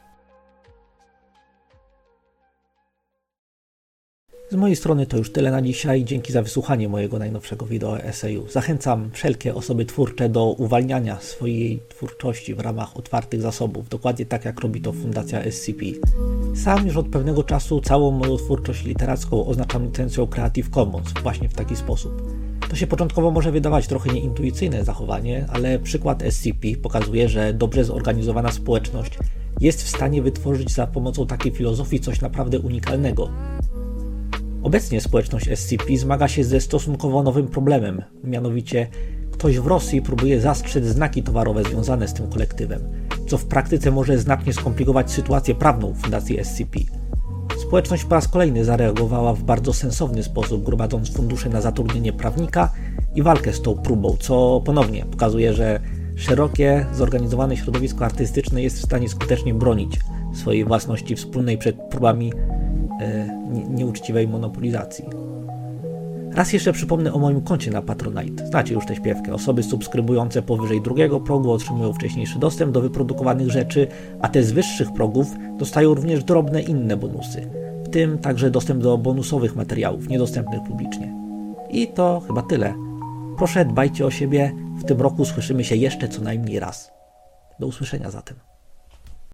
Z mojej strony to już tyle na dzisiaj. Dzięki za wysłuchanie mojego najnowszego wideo eseju. Zachęcam wszelkie osoby twórcze do uwalniania swojej twórczości w ramach otwartych zasobów, dokładnie tak jak robi to Fundacja SCP. Sam już od pewnego czasu całą moją twórczość literacką oznaczam licencją Creative Commons właśnie w taki sposób. To się początkowo może wydawać trochę nieintuicyjne zachowanie, ale przykład SCP pokazuje, że dobrze zorganizowana społeczność jest w stanie wytworzyć za pomocą takiej filozofii coś naprawdę unikalnego. Obecnie społeczność SCP zmaga się ze stosunkowo nowym problemem, mianowicie ktoś w Rosji próbuje zastrzec znaki towarowe związane z tym kolektywem, co w praktyce może znacznie skomplikować sytuację prawną Fundacji SCP. Społeczność po raz kolejny zareagowała w bardzo sensowny sposób, gromadząc fundusze na zatrudnienie prawnika i walkę z tą próbą, co ponownie pokazuje, że szerokie, zorganizowane środowisko artystyczne jest w stanie skutecznie bronić swojej własności wspólnej przed próbami nieuczciwej monopolizacji. Raz jeszcze przypomnę o moim koncie na Patronite. Znacie już tę śpiewkę. Osoby subskrybujące powyżej drugiego progu otrzymują wcześniejszy dostęp do wyprodukowanych rzeczy, a te z wyższych progów dostają również drobne inne bonusy, w tym także dostęp do bonusowych materiałów, niedostępnych publicznie. I to chyba tyle. Proszę, dbajcie o siebie. W tym roku słyszymy się jeszcze co najmniej raz. Do usłyszenia zatem.